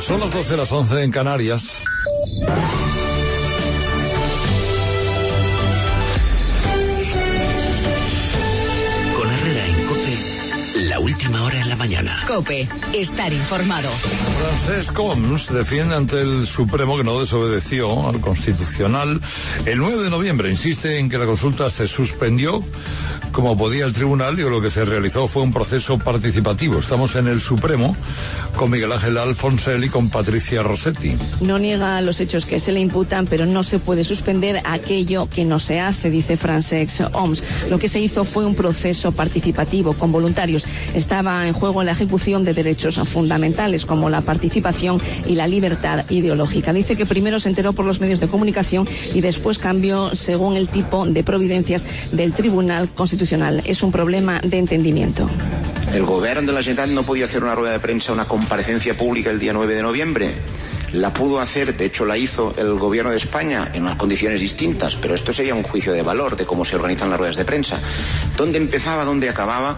Son las 12, las 11 en Canarias. Con Herrera en COPE, la última hora en la mañana. COPE, estar informado. Francesc Homs defiende ante el Supremo que no desobedeció al Constitucional. El 9 de noviembre insiste en que la consulta se suspendió como podía el tribunal y lo que se realizó fue un proceso participativo. Estamos en el Supremo con Miguel Ángel Alfonsel y con Patricia Rossetti. No niega los hechos que se le imputan, pero no se puede suspender aquello que no se hace, dice Francesc Homs. Lo que se hizo fue un proceso participativo con voluntarios. Estaba en juego la ejecución de derechos fundamentales como la participación y la libertad ideológica. Dice que primero se enteró por los medios de comunicación y después cambió según el tipo de providencias del Tribunal Constitucional. Es un problema de entendimiento. El gobierno de la Generalitat no podía hacer una rueda de prensa, una comparecencia pública el día 9 de noviembre. La pudo hacer, de hecho la hizo el gobierno de España en unas condiciones distintas, pero esto sería un juicio de valor de cómo se organizan las ruedas de prensa. ¿Dónde empezaba, dónde acababa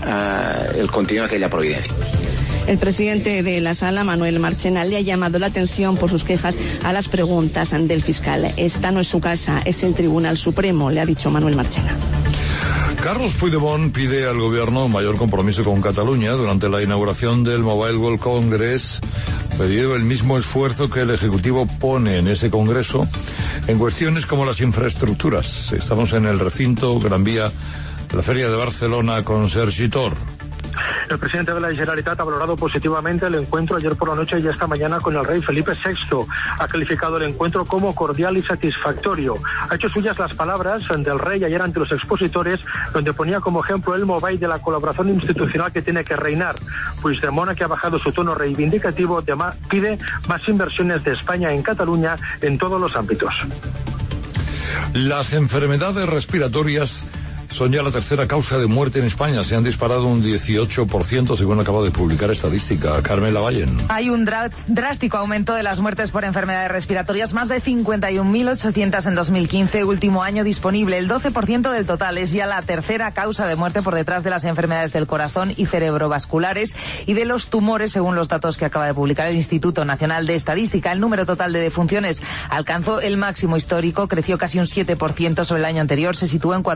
el contenido de aquella providencia? El presidente de la Sala, Manuel Marchena, le ha llamado la atención por sus quejas a las preguntas del fiscal. Esta no es su casa, es el Tribunal Supremo, le ha dicho Manuel Marchena. Carlos Puigdemont pide al gobierno mayor compromiso con Cataluña. Durante la inauguración del Mobile World Congress, pidió el mismo esfuerzo que el Ejecutivo pone en ese congreso en cuestiones como las infraestructuras. Estamos en el recinto Gran Vía de la Feria de Barcelona con Sergi Tor. El presidente de la Generalitat ha valorado positivamente el encuentro ayer por la noche y esta mañana con el rey Felipe VI. Ha calificado el encuentro como cordial y satisfactorio. Ha hecho suyas las palabras del rey ayer ante los expositores, donde ponía como ejemplo el Mobile de la colaboración institucional que tiene que reinar. Puigdemont, que ha bajado su tono reivindicativo, pide más inversiones de España en Cataluña en todos los ámbitos. Las enfermedades respiratorias son ya la tercera causa de muerte en España. Se han disparado un 18%, según acaba de publicar estadística. Carmen Lavallen. Hay un drástico aumento de las muertes por enfermedades respiratorias, más de 51.800 en 2015, último año disponible. El 12% del total. Es ya la tercera causa de muerte por detrás de las enfermedades del corazón y cerebrovasculares y de los tumores, según los datos que acaba de publicar el Instituto Nacional de Estadística. El número total de defunciones alcanzó el máximo histórico, creció casi un 7% sobre el año anterior, se situó en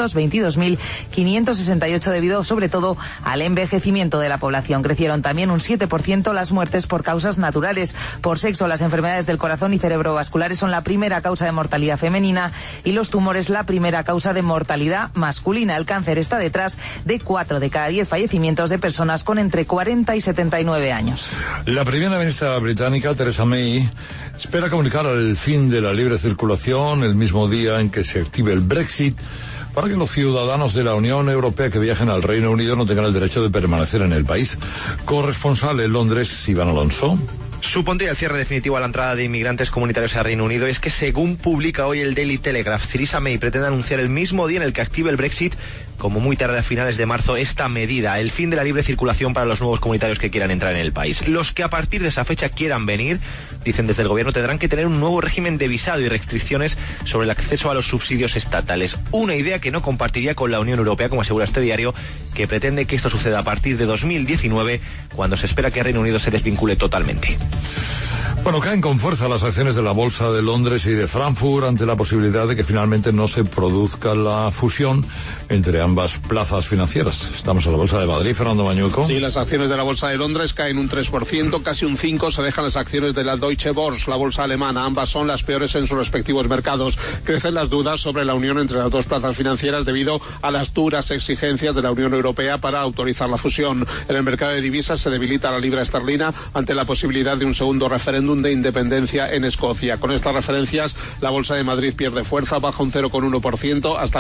422.568 debido sobre todo al envejecimiento de la población. Crecieron también un 7% las muertes por causas naturales. Por sexo, las enfermedades del corazón y cerebrovasculares son la primera causa de mortalidad femenina y los tumores la primera causa de mortalidad masculina. El cáncer está detrás de 4 de cada 10 fallecimientos de personas con entre 40 y 79 años. La primera ministra británica, Theresa May, espera comunicar el fin de la libre circulación el mismo día en que se active el Brexit, para que los ciudadanos de la Unión Europea que viajen al Reino Unido no tengan el derecho de permanecer en el país. Corresponsal en Londres, Iván Alonso. Supondría el cierre definitivo a la entrada de inmigrantes comunitarios al Reino Unido. Es que, según publica hoy el Daily Telegraph, Theresa May pretende anunciar el mismo día en el que active el Brexit, como muy tarde a finales de marzo, esta medida, el fin de la libre circulación para los nuevos comunitarios que quieran entrar en el país. Los que a partir de esa fecha quieran venir, dicen desde el gobierno, tendrán que tener un nuevo régimen de visado y restricciones sobre el acceso a los subsidios estatales. Una idea que no compartiría con la Unión Europea, como asegura este diario, que pretende que esto suceda a partir de 2019, cuando se espera que el Reino Unido se desvincule totalmente. Bueno, caen con fuerza las acciones de la Bolsa de Londres y de Frankfurt ante la posibilidad de que finalmente no se produzca la fusión entre ambas plazas financieras. Estamos en la Bolsa de Madrid, Fernando Mañueco. Sí, las acciones de la Bolsa de Londres caen un 3%, casi un 5% se dejan las acciones de la Deutsche Börse, la bolsa alemana. Ambas son las peores en sus respectivos mercados. Crecen las dudas sobre la unión entre las dos plazas financieras debido a las duras exigencias de la Unión Europea para autorizar la fusión. En el mercado de divisas se debilita la libra esterlina ante la posibilidad de un segundo referéndum de independencia en Escocia. Con estas referencias, la Bolsa de Madrid pierde fuerza, baja un 0,1% hasta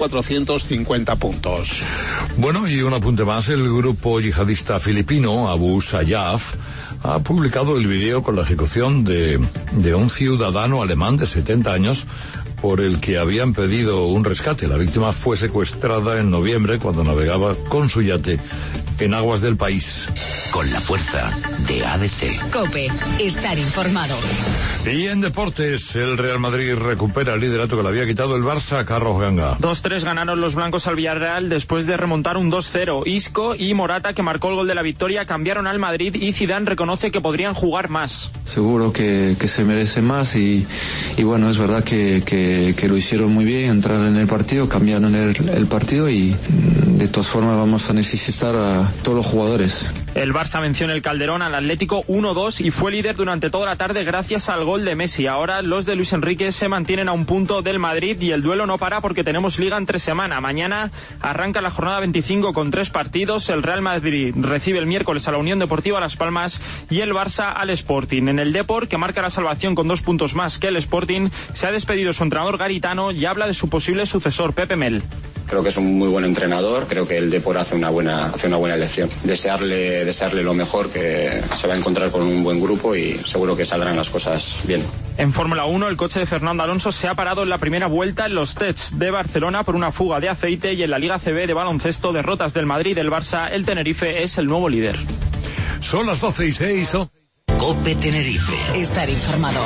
9.450 puntos. Bueno, y un apunte más, el grupo yihadista filipino Abu Sayyaf ha publicado el video con la ejecución de un ciudadano alemán de 70 años por el que habían pedido un rescate. La víctima fue secuestrada en noviembre cuando navegaba con su yate en aguas del país. Con la fuerza de ABC. COPE. Estar informado. Y en deportes, el Real Madrid recupera el liderato que le había quitado el Barça. Carlos Ganga. 2-3 ganaron los blancos al Villarreal después de remontar un 2-0. Isco y Morata, que marcó el gol de la victoria, cambiaron al Madrid y Zidane reconoce que podrían jugar más. Seguro que se merece más y bueno, es verdad que lo hicieron muy bien, entraron en el partido, cambiaron el partido y de todas formas vamos a necesitar a todos los jugadores. El Barça venció en el Calderón al Atlético 1-2 y fue líder durante toda la tarde gracias al gol de Messi. Ahora los de Luis Enrique se mantienen a un punto del Madrid y el duelo no para porque tenemos liga entre semana. Mañana arranca la jornada 25 con 3 partidos. El Real Madrid recibe el miércoles a la Unión Deportiva Las Palmas y el Barça al Sporting. En el Depor, que marca la salvación con 2 puntos más que el Sporting, se ha despedido su entrenador Garitano y habla de su posible sucesor, Pepe Mel. Creo que es un muy buen entrenador, creo que el Depor hace una buena elección. Desearle lo mejor, que se va a encontrar con un buen grupo y seguro que saldrán las cosas bien. En Fórmula 1, el coche de Fernando Alonso se ha parado en la primera vuelta en los tests de Barcelona por una fuga de aceite y en la Liga CB de baloncesto, derrotas del Madrid y del Barça, el Tenerife es el nuevo líder. Son las 12:06. COPE Tenerife. Estar informado.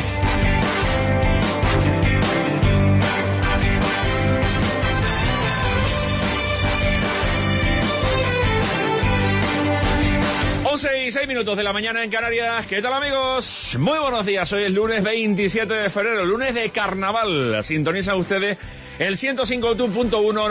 Y 6 minutos de la mañana en Canarias. ¿Qué tal, amigos? Muy buenos días. Hoy es lunes 27 de febrero, lunes de carnaval. Sintonizan ustedes el 105.1,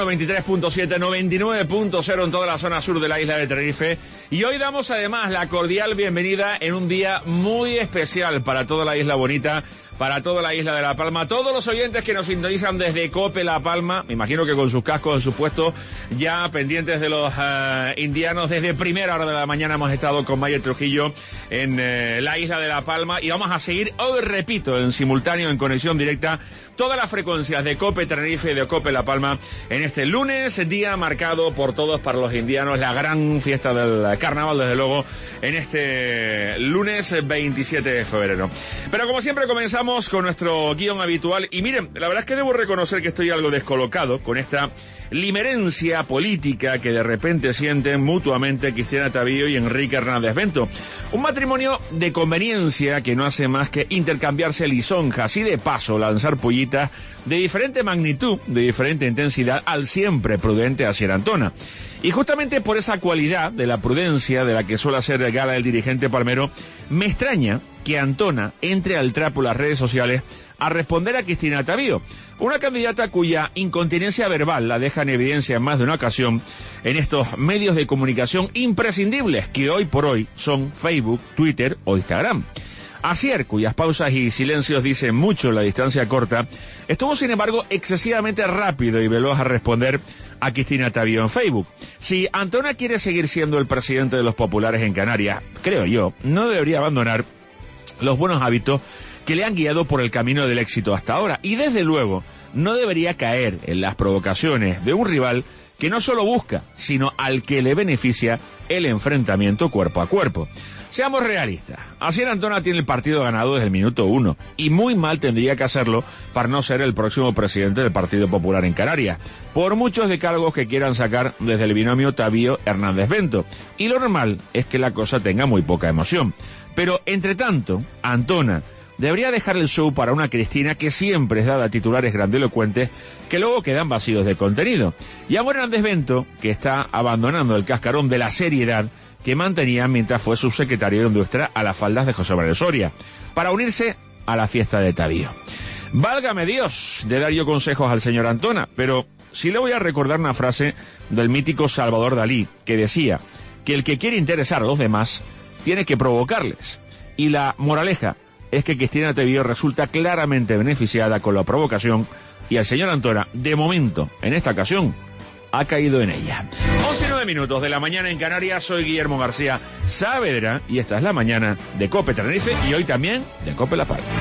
93.7, 99.0 en toda la zona sur de la isla de Tenerife. Y hoy damos además la cordial bienvenida en un día muy especial para toda la isla bonita, para toda la isla de La Palma. Todos los oyentes que nos sintonizan desde COPE La Palma, me imagino que con sus cascos en sus puestos, ya pendientes de los indianos. Desde primera hora de la mañana hemos estado con Mayer Trujillo en la isla de La Palma y vamos a seguir hoy, repito, en simultáneo, en conexión directa, todas las frecuencias de COPE Tenerife y de COPE La Palma en este lunes, día marcado por todos para los indianos, la gran fiesta del carnaval, desde luego, en este lunes 27 de febrero. Pero como siempre comenzamos con nuestro guión habitual y miren, la verdad es que debo reconocer que estoy algo descolocado con esta limerencia política que de repente sienten mutuamente Cristina Tavío y Enrique Hernández Bento. Un matrimonio de conveniencia que no hace más que intercambiarse lisonjas y de paso lanzar pollitas de diferente magnitud, de diferente intensidad al siempre prudente Asier Antona. Y justamente por esa cualidad de la prudencia de la que suele hacer gala el dirigente palmero, me extraña que Antona entre al trapo en las redes sociales a responder a Cristina Tavío, una candidata cuya incontinencia verbal la deja en evidencia en más de una ocasión en estos medios de comunicación imprescindibles que hoy por hoy son Facebook, Twitter o Instagram. Asier, cuyas pausas y silencios dicen mucho en la distancia corta, estuvo sin embargo excesivamente rápido y veloz a responder a Cristina Tavío en Facebook. Si Antona quiere seguir siendo el presidente de los populares en Canarias, creo yo, no debería abandonar los buenos hábitos que le han guiado por el camino del éxito hasta ahora. Y desde luego, no debería caer en las provocaciones de un rival que no solo busca, sino al que le beneficia el enfrentamiento cuerpo a cuerpo. Seamos realistas, Asier Antona tiene el partido ganado desde el minuto 1 y muy mal tendría que hacerlo para no ser el próximo presidente del Partido Popular en Canarias, por muchos descargos que quieran sacar desde el binomio Tavío-Hernández Bento. Y lo normal es que la cosa tenga muy poca emoción. Pero, entre tanto, Antona debería dejar el show para una Cristina que siempre es dada a titulares grandilocuentes que luego quedan vacíos de contenido. Y a Hernández Bento, que está abandonando el cascarón de la seriedad que mantenía mientras fue subsecretario de Industria a las faldas de José Manuel Soria, para unirse a la fiesta de Tavío. Válgame Dios de dar yo consejos al señor Antona, pero sí le voy a recordar una frase del mítico Salvador Dalí, que decía que el que quiere interesar a los demás tiene que provocarles. Y la moraleja es que Cristina Tavío resulta claramente beneficiada con la provocación y el señor Antona, de momento, en esta ocasión, ha caído en ella. 11:09 minutos de la mañana en Canarias. Soy Guillermo García Saavedra y esta es la mañana de COPE Tenerife y hoy también de COPE La Palma.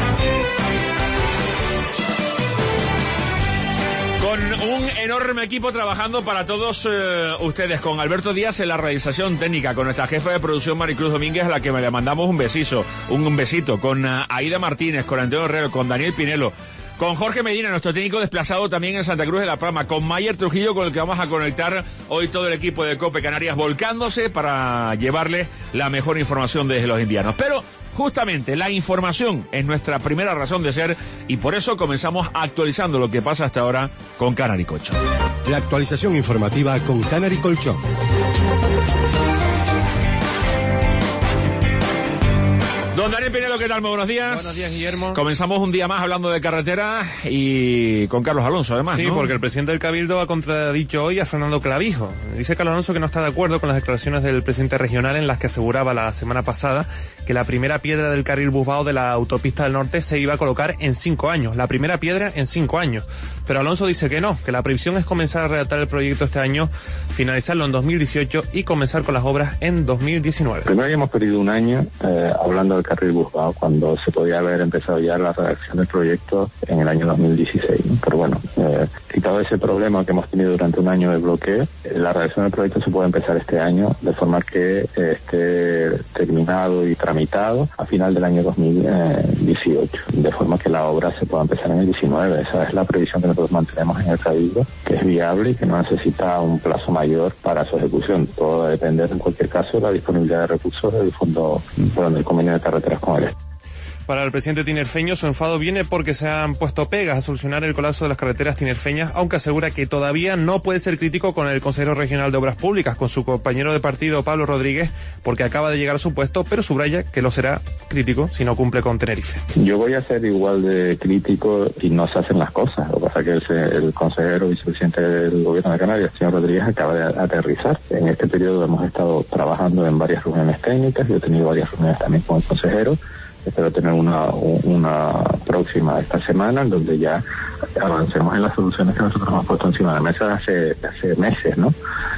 Con un enorme equipo trabajando para todos ustedes, con Alberto Díaz en la realización técnica, con nuestra jefa de producción Maricruz Domínguez, a la que le mandamos un besito, con Aida Martínez, con Antonio Herrero, con Daniel Pinelo, con Jorge Medina, nuestro técnico desplazado también en Santa Cruz de la Palma, con Mayer Trujillo, con el que vamos a conectar hoy todo el equipo de COPE Canarias, volcándose para llevarle la mejor información desde los indianos. Pero justamente la información es nuestra primera razón de ser y por eso comenzamos actualizando lo que pasa hasta ahora con Canary Colchón. La actualización informativa con Canary Colchón. Don Daniel Pinelo, ¿qué tal? Muy buenos días. Buenos días, Guillermo. Comenzamos un día más hablando de carretera y con Carlos Alonso, además, Sí, ¿no? porque el presidente del Cabildo ha contradicho hoy a Fernando Clavijo. Dice Carlos Alonso que no está de acuerdo con las declaraciones del presidente regional en las que aseguraba la semana pasada que la primera piedra del carril Busbao de la autopista del norte se iba a colocar en 5 años. La primera piedra en 5 años. Pero Alonso dice que no, que la previsión es comenzar a redactar el proyecto este año, finalizarlo en 2018 y comenzar con las obras en 2019. Primero habíamos perdido un año hablando del carril Busbao, cuando se podía haber empezado ya la redacción del proyecto en el año 2016, ¿no? Pero bueno, quitado ese problema que hemos tenido durante un año de bloqueo, la redacción del proyecto se puede empezar este año, de forma que esté terminado y tramitado a final del año 2018, de forma que la obra se pueda empezar en el 19. Esa es la previsión que nosotros mantenemos en el Cabildo, que es viable y que no necesita un plazo mayor para su ejecución. Todo va a depender, en cualquier caso, de la disponibilidad de recursos del fondo, del convenio de carreteras con el Estado. Para el presidente tinerfeño, su enfado viene porque se han puesto pegas a solucionar el colapso de las carreteras tinerfeñas, aunque asegura que todavía no puede ser crítico con el consejero regional de Obras Públicas, con su compañero de partido Pablo Rodríguez, porque acaba de llegar a su puesto, pero subraya que lo será crítico si no cumple con Tenerife. Yo voy a ser igual de crítico si no se hacen las cosas. Lo que pasa es que el consejero vicepresidente del gobierno de Canarias, el señor Rodríguez, acaba de aterrizar. En este periodo hemos estado trabajando en varias reuniones técnicas, yo he tenido varias reuniones también con el consejero. Espero tener una próxima esta semana, en donde ya avancemos en las soluciones que nosotros hemos puesto encima de la mesa hace meses, ¿no?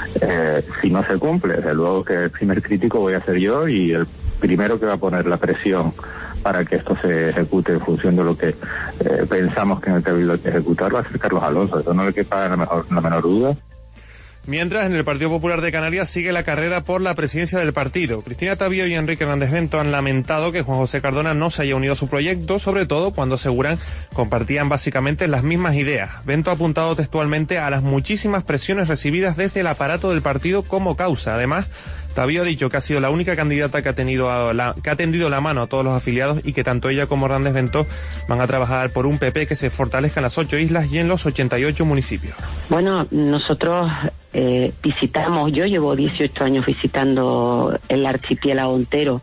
Si no se cumple, desde luego que el primer crítico voy a ser yo, y el primero que va a poner la presión para que esto se ejecute en función de lo que pensamos que en el Cabildo hay que ejecutar va a ser Carlos Alonso. Eso no le quepa la menor duda. Mientras, en el Partido Popular de Canarias sigue la carrera por la presidencia del partido. Cristina Tavío y Enrique Hernández Bento han lamentado que Juan José Cardona no se haya unido a su proyecto, sobre todo cuando aseguran compartían básicamente las mismas ideas. Bento ha apuntado textualmente a las muchísimas presiones recibidas desde el aparato del partido como causa. Además, Tavío ha dicho que ha sido la única candidata que ha tendido la mano a todos los afiliados y que tanto ella como Hernández Bento van a trabajar por un PP que se fortalezca en las 8 islas y en los 88 municipios. Bueno, nosotros visitamos, yo llevo 18 años visitando el archipiélago entero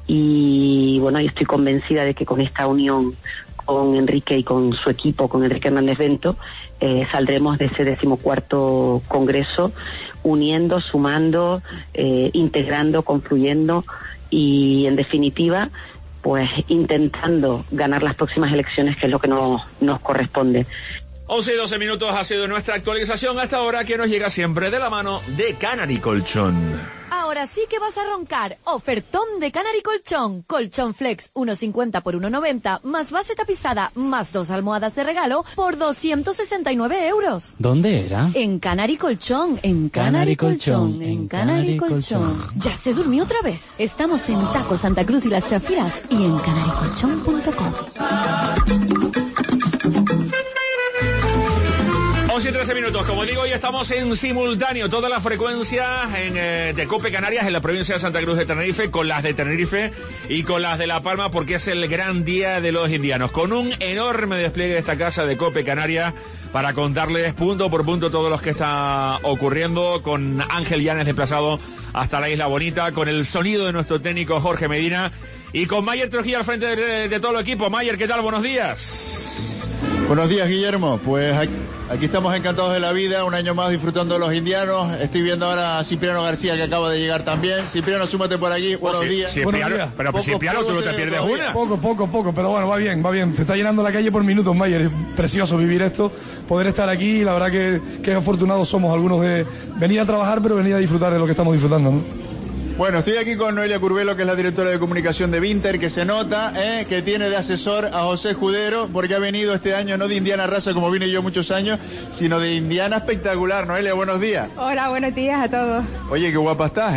y bueno, yo estoy convencida de que con esta unión con Enrique y con su equipo, con Enrique Hernández Bento, saldremos de ese 14º Congreso uniendo, sumando, integrando, confluyendo y, en definitiva, pues intentando ganar las próximas elecciones, que es lo que nos corresponde. 11 y 12 minutos ha sido nuestra actualización hasta ahora, que nos llega siempre de la mano de Canary Colchón. Ahora sí que vas a roncar. Ofertón de Canary Colchón. Colchón Flex 1,50 por 1,90, más base tapizada, más 2 almohadas de regalo por 269 euros. ¿Dónde era? En Canary Colchón, en Canary Colchón, en Canary Colchón. Ya se durmió otra vez. Estamos en Taco Santa Cruz y Las Chafiras y en canarycolchón.com. 11 y 13 minutos, como digo, hoy estamos en simultáneo, todas las frecuencias de COPE Canarias en la provincia de Santa Cruz de Tenerife, con las de Tenerife y con las de La Palma, porque es el gran día de los indianos, con un enorme despliegue de esta casa de COPE Canarias para contarles punto por punto todo lo que está ocurriendo, con Ángel Llanes desplazado hasta la Isla Bonita, con el sonido de nuestro técnico Jorge Medina y con Mayer Trujillo al frente de todo el equipo. Mayer, ¿qué tal? Buenos días. Buenos días, Guillermo. Pues aquí estamos encantados de la vida, un año más disfrutando de los indianos. Estoy viendo ahora a Cipriano García, que acaba de llegar también. Cipriano, súmate por aquí. Buenos días. Buenos días. Pero Cipriano, tú no te pierdes una. Poco, pero bueno, va bien. Se está llenando la calle por minutos, Mayer. Es precioso vivir esto, poder estar aquí. La verdad que afortunados somos algunos de venir a trabajar, pero venir a disfrutar de lo que estamos disfrutando, ¿no? Bueno, estoy aquí con Noelia Curbelo, que es la directora de comunicación de Vinter, que se nota que tiene de asesor a José Escudero, porque ha venido este año no de Indiana raza como vine yo muchos años, sino de Indiana espectacular. Noelia, buenos días. Hola, buenos días a todos. Oye, qué guapa estás, ¿eh?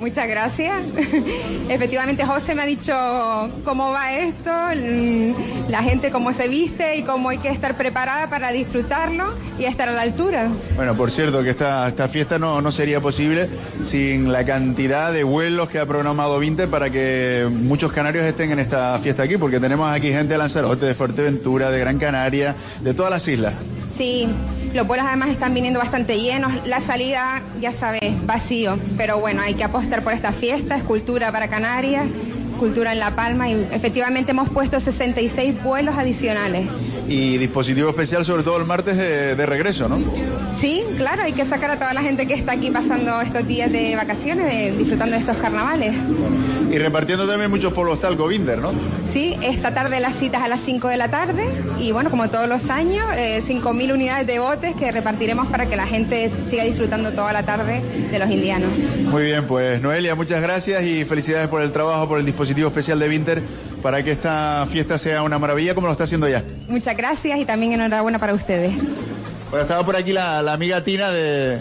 Muchas gracias. Efectivamente, José me ha dicho cómo va esto, la gente cómo se viste y cómo hay que estar preparada para disfrutarlo y estar a la altura. Bueno, por cierto, que esta fiesta no sería posible sin la cantidad de vuelos que ha programado Vinter para que muchos canarios estén en esta fiesta aquí, porque tenemos aquí gente de Lanzarote, de Fuerteventura, de Gran Canaria, de todas las islas. Sí, los vuelos además están viniendo bastante llenos, la salida, ya sabes, vacío, pero bueno, hay que apostar por esta fiesta, es cultura para Canarias, cultura en La Palma, y efectivamente hemos puesto 66 vuelos adicionales. Y dispositivo especial sobre todo el martes de regreso, ¿no? Sí, claro, hay que sacar a toda la gente que está aquí pasando estos días de vacaciones, disfrutando de estos carnavales. Y repartiendo también muchos polvos talco Vinter, ¿no? Sí, esta tarde las citas a las 5 de la tarde y bueno, como todos los años, 5.000 unidades de botes que repartiremos para que la gente siga disfrutando toda la tarde de los indianos. Muy bien, pues Noelia, muchas gracias y felicidades por el trabajo, por el dispositivo especial de Vinter para que esta fiesta sea una maravilla como lo está haciendo ya. Muchas gracias y también enhorabuena para ustedes. Bueno, estaba por aquí la amiga Tina de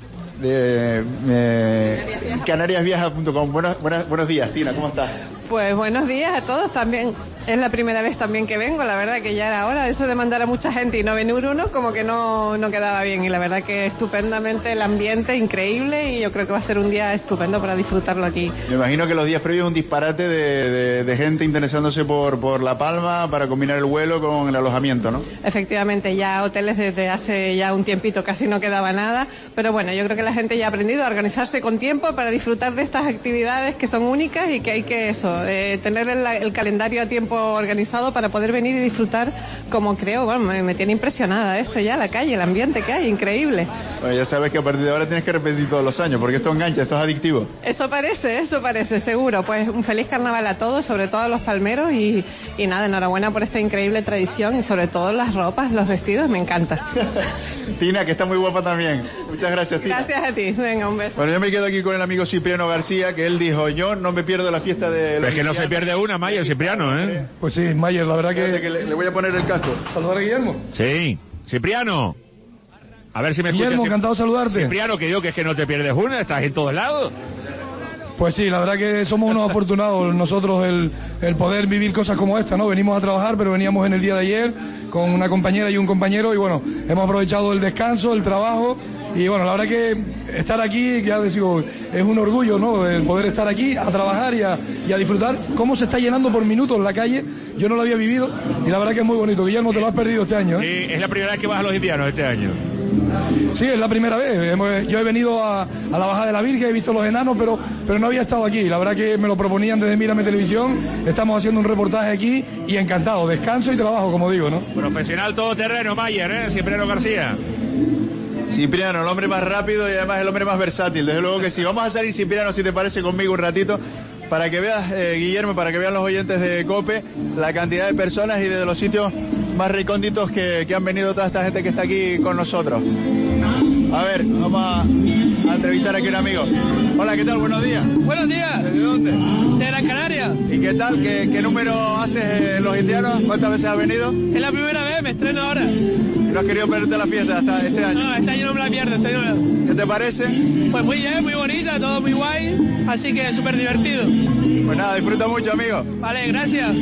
canariasviaja.com. Buenos días, Tina, ¿cómo estás? Pues buenos días a todos también. Es la primera vez también que vengo, la verdad que ya era hora. Eso de mandar a mucha gente y no venir uno, como que no quedaba bien. Y la verdad que estupendamente el ambiente, increíble, y yo creo que va a ser un día estupendo para disfrutarlo aquí. Me imagino que los días previos es un disparate de gente interesándose por La Palma para combinar el vuelo con el alojamiento, ¿no? Efectivamente, ya hoteles desde hace ya un tiempito casi no quedaba nada, pero bueno, yo creo que la gente ya ha aprendido a organizarse con tiempo para disfrutar de estas actividades que son únicas y que hay que tener el calendario a tiempo organizado para poder venir y disfrutar, como creo. Bueno, me tiene impresionada esto ya, la calle, el ambiente que hay, increíble. Bueno, ya sabes que a partir de ahora tienes que repetir todos los años, porque esto engancha, esto es adictivo. Eso parece, seguro. Pues un feliz carnaval a todos, sobre todo a los palmeros, y nada, enhorabuena por esta increíble tradición y sobre todo las ropas, los vestidos, me encanta. Tina, que está muy guapa también. Muchas gracias, Tina. Gracias a ti, venga, un beso. Bueno, yo me quedo aquí con el amigo Cipriano García, que él dijo, yo no me pierdo la fiesta de... Pero es que no se pierde una, Mayer, Cipriano, ¿eh? Pues sí, Mayer, la verdad que le voy a poner el casco. ¿Saludar a Guillermo? Sí. Cipriano. A ver si me escuchas. Guillermo, encantado de saludarte. Cipriano, que digo que es que no te pierdes una, estás en todos lados. Pues sí, la verdad que somos unos afortunados nosotros el poder vivir cosas como esta, ¿no? Venimos a trabajar, pero veníamos en el día de ayer con una compañera y un compañero y bueno, hemos aprovechado el descanso, el trabajo y bueno, la verdad que estar aquí, ya digo, es un orgullo, ¿no? El poder estar aquí a trabajar y a disfrutar. Cómo se está llenando por minutos la calle, yo no lo había vivido y la verdad que es muy bonito. Guillermo, te lo has perdido este año, ¿eh? Sí, es la primera vez que vas a los indianos este año. Sí, es la primera vez. Yo he venido a la Bajada de la Virgen, he visto los enanos, pero no había estado aquí. La verdad que me lo proponían desde Mírame Televisión. Estamos haciendo un reportaje aquí y encantado. Descanso y trabajo, como digo, ¿no? Profesional todoterreno, Mayer, ¿eh? Cipriano García. Cipriano, el hombre más rápido y además el hombre más versátil. Desde luego que sí. Vamos a salir, Cipriano, si te parece, conmigo un ratito, para que veas, Guillermo, para que vean los oyentes de COPE, la cantidad de personas y de los sitios más recónditos que han venido toda esta gente que está aquí con nosotros. A ver, vamos a entrevistar aquí a un amigo. Hola, ¿qué tal? Buenos días. Buenos días. ¿De dónde? De Gran Canaria. ¿Y qué tal? ¿Qué número haces en los indianos? ¿Cuántas veces has venido? Es la primera vez, me estreno ahora. ¿No has querido perderte la fiesta hasta este año? No, este año no me la pierdo, este año no. ¿Qué te parece? Pues muy bien, muy bonita, todo muy guay, así que súper divertido. Pues nada, disfruta mucho, amigo. Vale, gracias.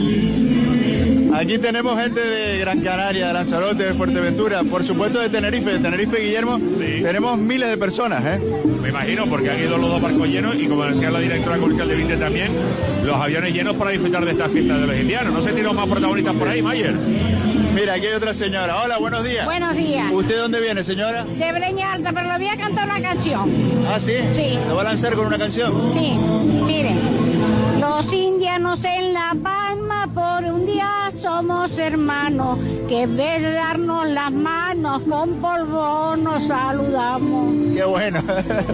Aquí tenemos gente de Gran Canaria, de Lanzarote, de Fuerteventura, por supuesto de Tenerife, Guillermo, sí. Tenemos miles de personas, ¿eh? Me imagino, porque han ido los dos barcos llenos y como decía la directora comercial de Vinter también, los aviones llenos para disfrutar de esta fiesta de los indianos. ¿No se tiran más protagonistas por ahí, Mayer? Mira, aquí hay otra señora. Hola, buenos días. Buenos días. ¿Usted dónde viene, señora? De Breña Alta, pero le voy a cantar una canción. ¿Ah, sí? Sí. ¿Lo va a lanzar con una canción? Sí, miren. Los indianos en La Palma por un día somos hermanos, que en vez de darnos las manos con polvo nos saludamos. Qué bueno.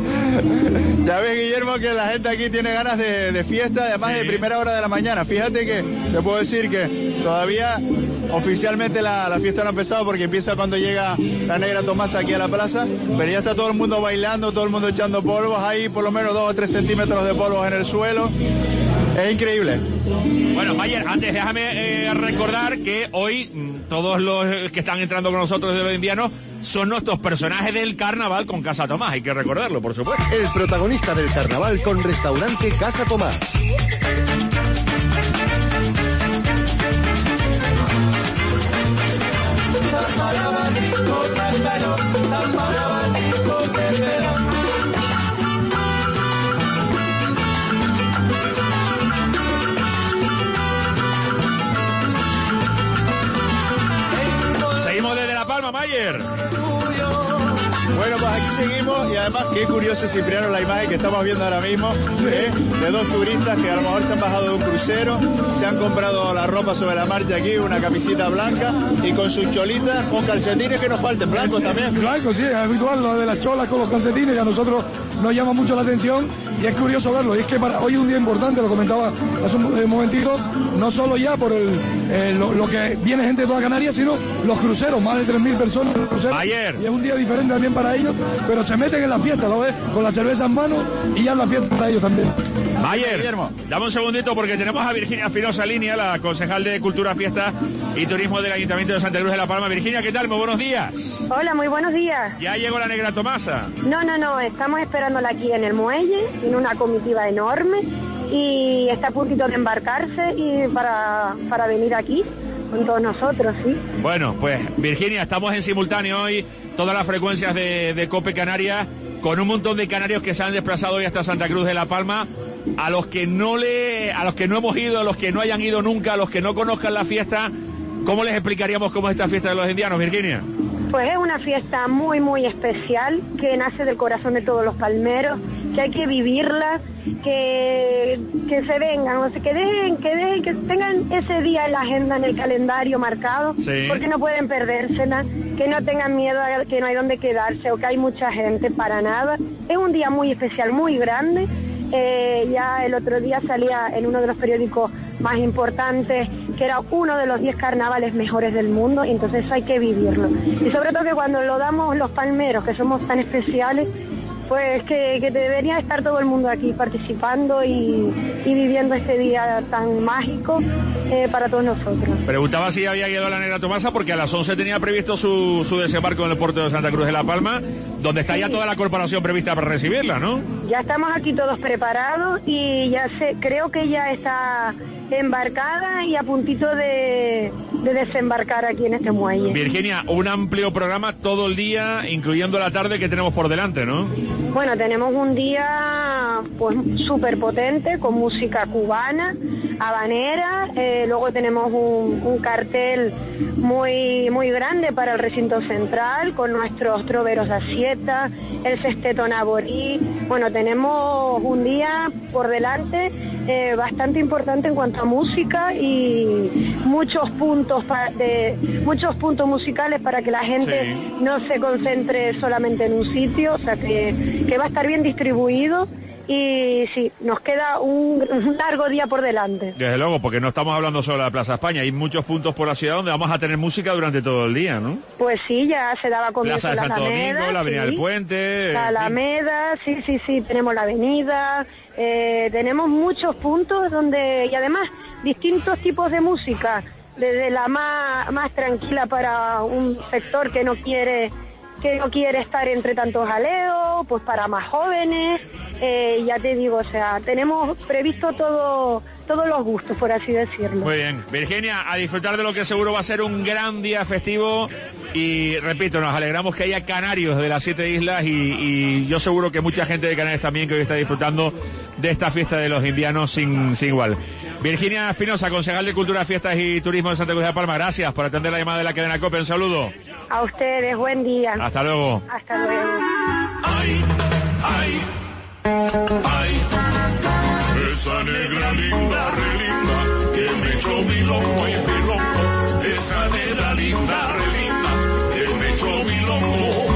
Ya ves, Guillermo, que la gente aquí tiene ganas de fiesta, además de primera hora de la mañana. Fíjate que te puedo decir que todavía oficialmente la fiesta no ha empezado porque empieza cuando llega la Negra Tomasa aquí a la plaza, pero ya está todo el mundo bailando, todo el mundo echando polvos, hay por lo menos 2 o 3 centímetros de polvos en el suelo. Es increíble. Bueno, Mayer, antes déjame recordar que hoy todos los que están entrando con nosotros de los indianos son nuestros personajes del carnaval con Casa Tomás, hay que recordarlo, por supuesto. El protagonista del carnaval con restaurante Casa Tomás. Seguimos desde La Palma, Mayer. Bueno, pues aquí seguimos y además qué curioso, Cipriano, la imagen que estamos viendo ahora mismo de dos turistas que a lo mejor se han bajado de un crucero, se han comprado la ropa sobre la marcha aquí, una camisita blanca y con sus cholitas, con calcetines que nos falten, blancos también. Blanco, sí, es habitual lo de las cholas con los calcetines, que a nosotros nos llama mucho la atención y es curioso verlo. Y es que para hoy es un día importante, lo comentaba hace un momentito, no solo ya por lo que viene gente de toda Canarias, sino los cruceros, más de 3.000 personas en los cruceros. Ayer. Y es un día diferente también para ellos, pero se meten en la fiesta, ¿lo ves? Con la cerveza en mano y ya en la fiesta para ellos también. Mayer, dame un segundito porque tenemos a Virginia Espinosa en línea, la concejal de Cultura, Fiesta y Turismo del Ayuntamiento de Santa Cruz de la Palma. Virginia, ¿qué tal? Muy buenos días. Hola, muy buenos días. ¿Ya llegó la Negra Tomasa? No, estamos esperándola aquí en el muelle, en una comitiva enorme, y está a puntito de embarcarse y para venir aquí con todos nosotros, sí. Bueno, pues Virginia, estamos en simultáneo hoy, todas las frecuencias de COPE Canarias, con un montón de canarios que se han desplazado hoy hasta Santa Cruz de la Palma. A los que no hemos ido, a los que no hayan ido nunca, a los que no conozcan la fiesta, ¿cómo les explicaríamos cómo es esta fiesta de los indianos, Virginia? Pues es una fiesta muy, muy especial, que nace del corazón de todos los palmeros, que hay que vivirla, que se vengan, o sea, que tengan ese día en la agenda, en el calendario marcado, sí, porque no pueden perdérsela, que no tengan miedo a que no hay dónde quedarse o que hay mucha gente, para nada. Es un día muy especial, muy grande. Ya el otro día salía en uno de los periódicos más importantes que era uno de los 10 carnavales mejores del mundo, y entonces eso hay que vivirlo. Y sobre todo que cuando lo damos los palmeros, que somos tan especiales, pues que debería estar todo el mundo aquí participando y viviendo este día tan mágico para todos nosotros. Preguntaba si había llegado la Negra Tomasa porque a las 11 tenía previsto su desembarco en el puerto de Santa Cruz de la Palma, donde está ya toda la corporación prevista para recibirla, ¿no? Ya estamos aquí todos preparados y creo que ya está embarcada y a puntito de desembarcar aquí en este muelle. Virginia, un amplio programa todo el día, incluyendo la tarde que tenemos por delante, ¿no? Bueno, tenemos un día pues súper potente, con música cubana, habanera, luego tenemos un cartel muy, muy grande para el recinto central, con nuestros troveros a sieta, el sexteto naborí. Bueno, tenemos un día por delante bastante importante en cuanto a música y muchos puntos musicales para que la gente no se concentre solamente en un sitio, o sea que va a estar bien distribuido. Y sí, nos queda un largo día por delante. Desde luego, porque no estamos hablando solo de la Plaza España, hay muchos puntos por la ciudad donde vamos a tener música durante todo el día, ¿no? Pues sí, ya se daba comienzo Plaza de la Santo Alameda, Domingo, la Avenida del Puente... La Alameda, sí, tenemos la avenida, tenemos muchos puntos donde, y además, distintos tipos de música, desde la más tranquila para un sector que no quiere estar entre tantos jaleos, pues para más jóvenes, ya te digo, o sea, tenemos previsto todos los gustos, por así decirlo. Muy bien, Virginia, a disfrutar de lo que seguro va a ser un gran día festivo y, repito, nos alegramos que haya canarios de las 7 islas y yo seguro que mucha gente de Canarias también que hoy está disfrutando de esta fiesta de los indianos sin igual. Virginia Espinosa, concejal de Cultura, Fiestas y Turismo de Santa Cruz de la Palma, gracias por atender la llamada de la cadena COPE. Un saludo. A ustedes, buen día. Hasta luego. Hasta luego. Ay, ay, ay, esa negra linda, relinda, que me echó mi loco y mi loco. Esa negra linda, relinda, que me echó mi loco.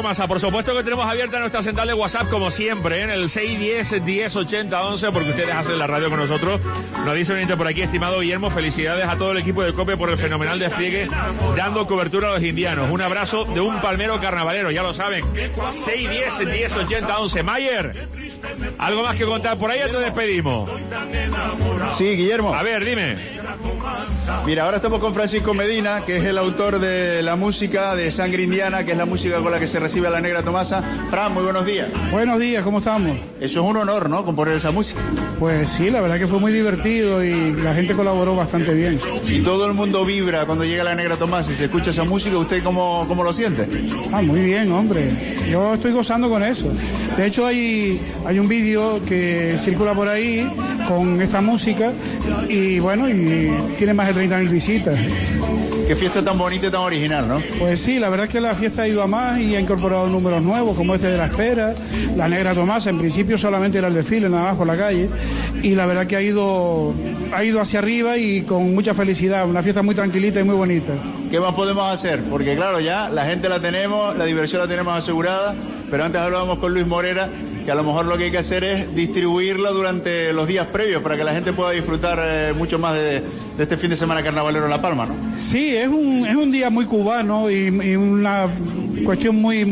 Tomasa, por supuesto que tenemos abierta nuestra central de WhatsApp como siempre, en el 610-1080-11, porque ustedes hacen la radio con nosotros. Nos dice un oyente por aquí, estimado Guillermo, felicidades a todo el equipo de COPE por el fenomenal despliegue dando cobertura a los indianos. Un abrazo de un palmero carnavalero, ya lo saben. 610-1080-11. Mayer, ¿algo más que contar por ahí o te despedimos? Sí, Guillermo. A ver, dime. Mira, ahora estamos con Francisco Medina, que es el autor de la música de Sangre Indiana, que es la música con la que se recibe a la Negra Tomasa. Fran, muy buenos días. Buenos días, ¿cómo estamos? Eso es un honor, ¿no?, componer esa música. Pues sí, la verdad que fue muy divertido y la gente colaboró bastante bien. Y todo el mundo vibra cuando llega la Negra Tomasa y se escucha esa música. ¿Usted cómo lo siente? Ah, muy bien, hombre. Yo estoy gozando con eso. De hecho, hay un vídeo que circula por ahí con esta música y bueno, y tiene más de 30.000 visitas. Qué fiesta tan bonita y tan original, ¿no? Pues sí, la verdad es que la fiesta ha ido a más y ha incorporado números nuevos, como este de la espera, la Negra Tomasa. En principio solamente era el desfile, nada más por la calle, y la verdad que ha ido hacia arriba y con mucha felicidad, una fiesta muy tranquilita y muy bonita. ¿Qué más podemos hacer? Porque claro, ya la gente la tenemos, la diversión la tenemos asegurada, pero antes hablábamos con Luis Morera, que a lo mejor lo que hay que hacer es distribuirla durante los días previos para que la gente pueda disfrutar mucho más de este fin de semana carnavalero en La Palma, ¿no? Sí, es un día muy cubano y una cuestión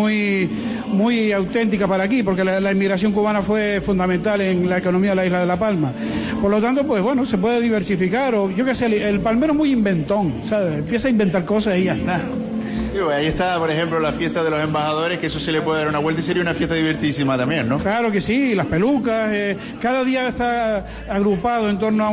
muy auténtica para aquí, porque la inmigración cubana fue fundamental en la economía de la isla de La Palma. Por lo tanto, pues bueno, se puede diversificar, o yo qué sé, el palmero es muy inventón, ¿sabes? Empieza a inventar cosas y ya está. Ahí está, por ejemplo, la fiesta de los embajadores, que eso se le puede dar una vuelta y sería una fiesta divertísima también, ¿no? Claro que sí, las pelucas, cada día está agrupado en torno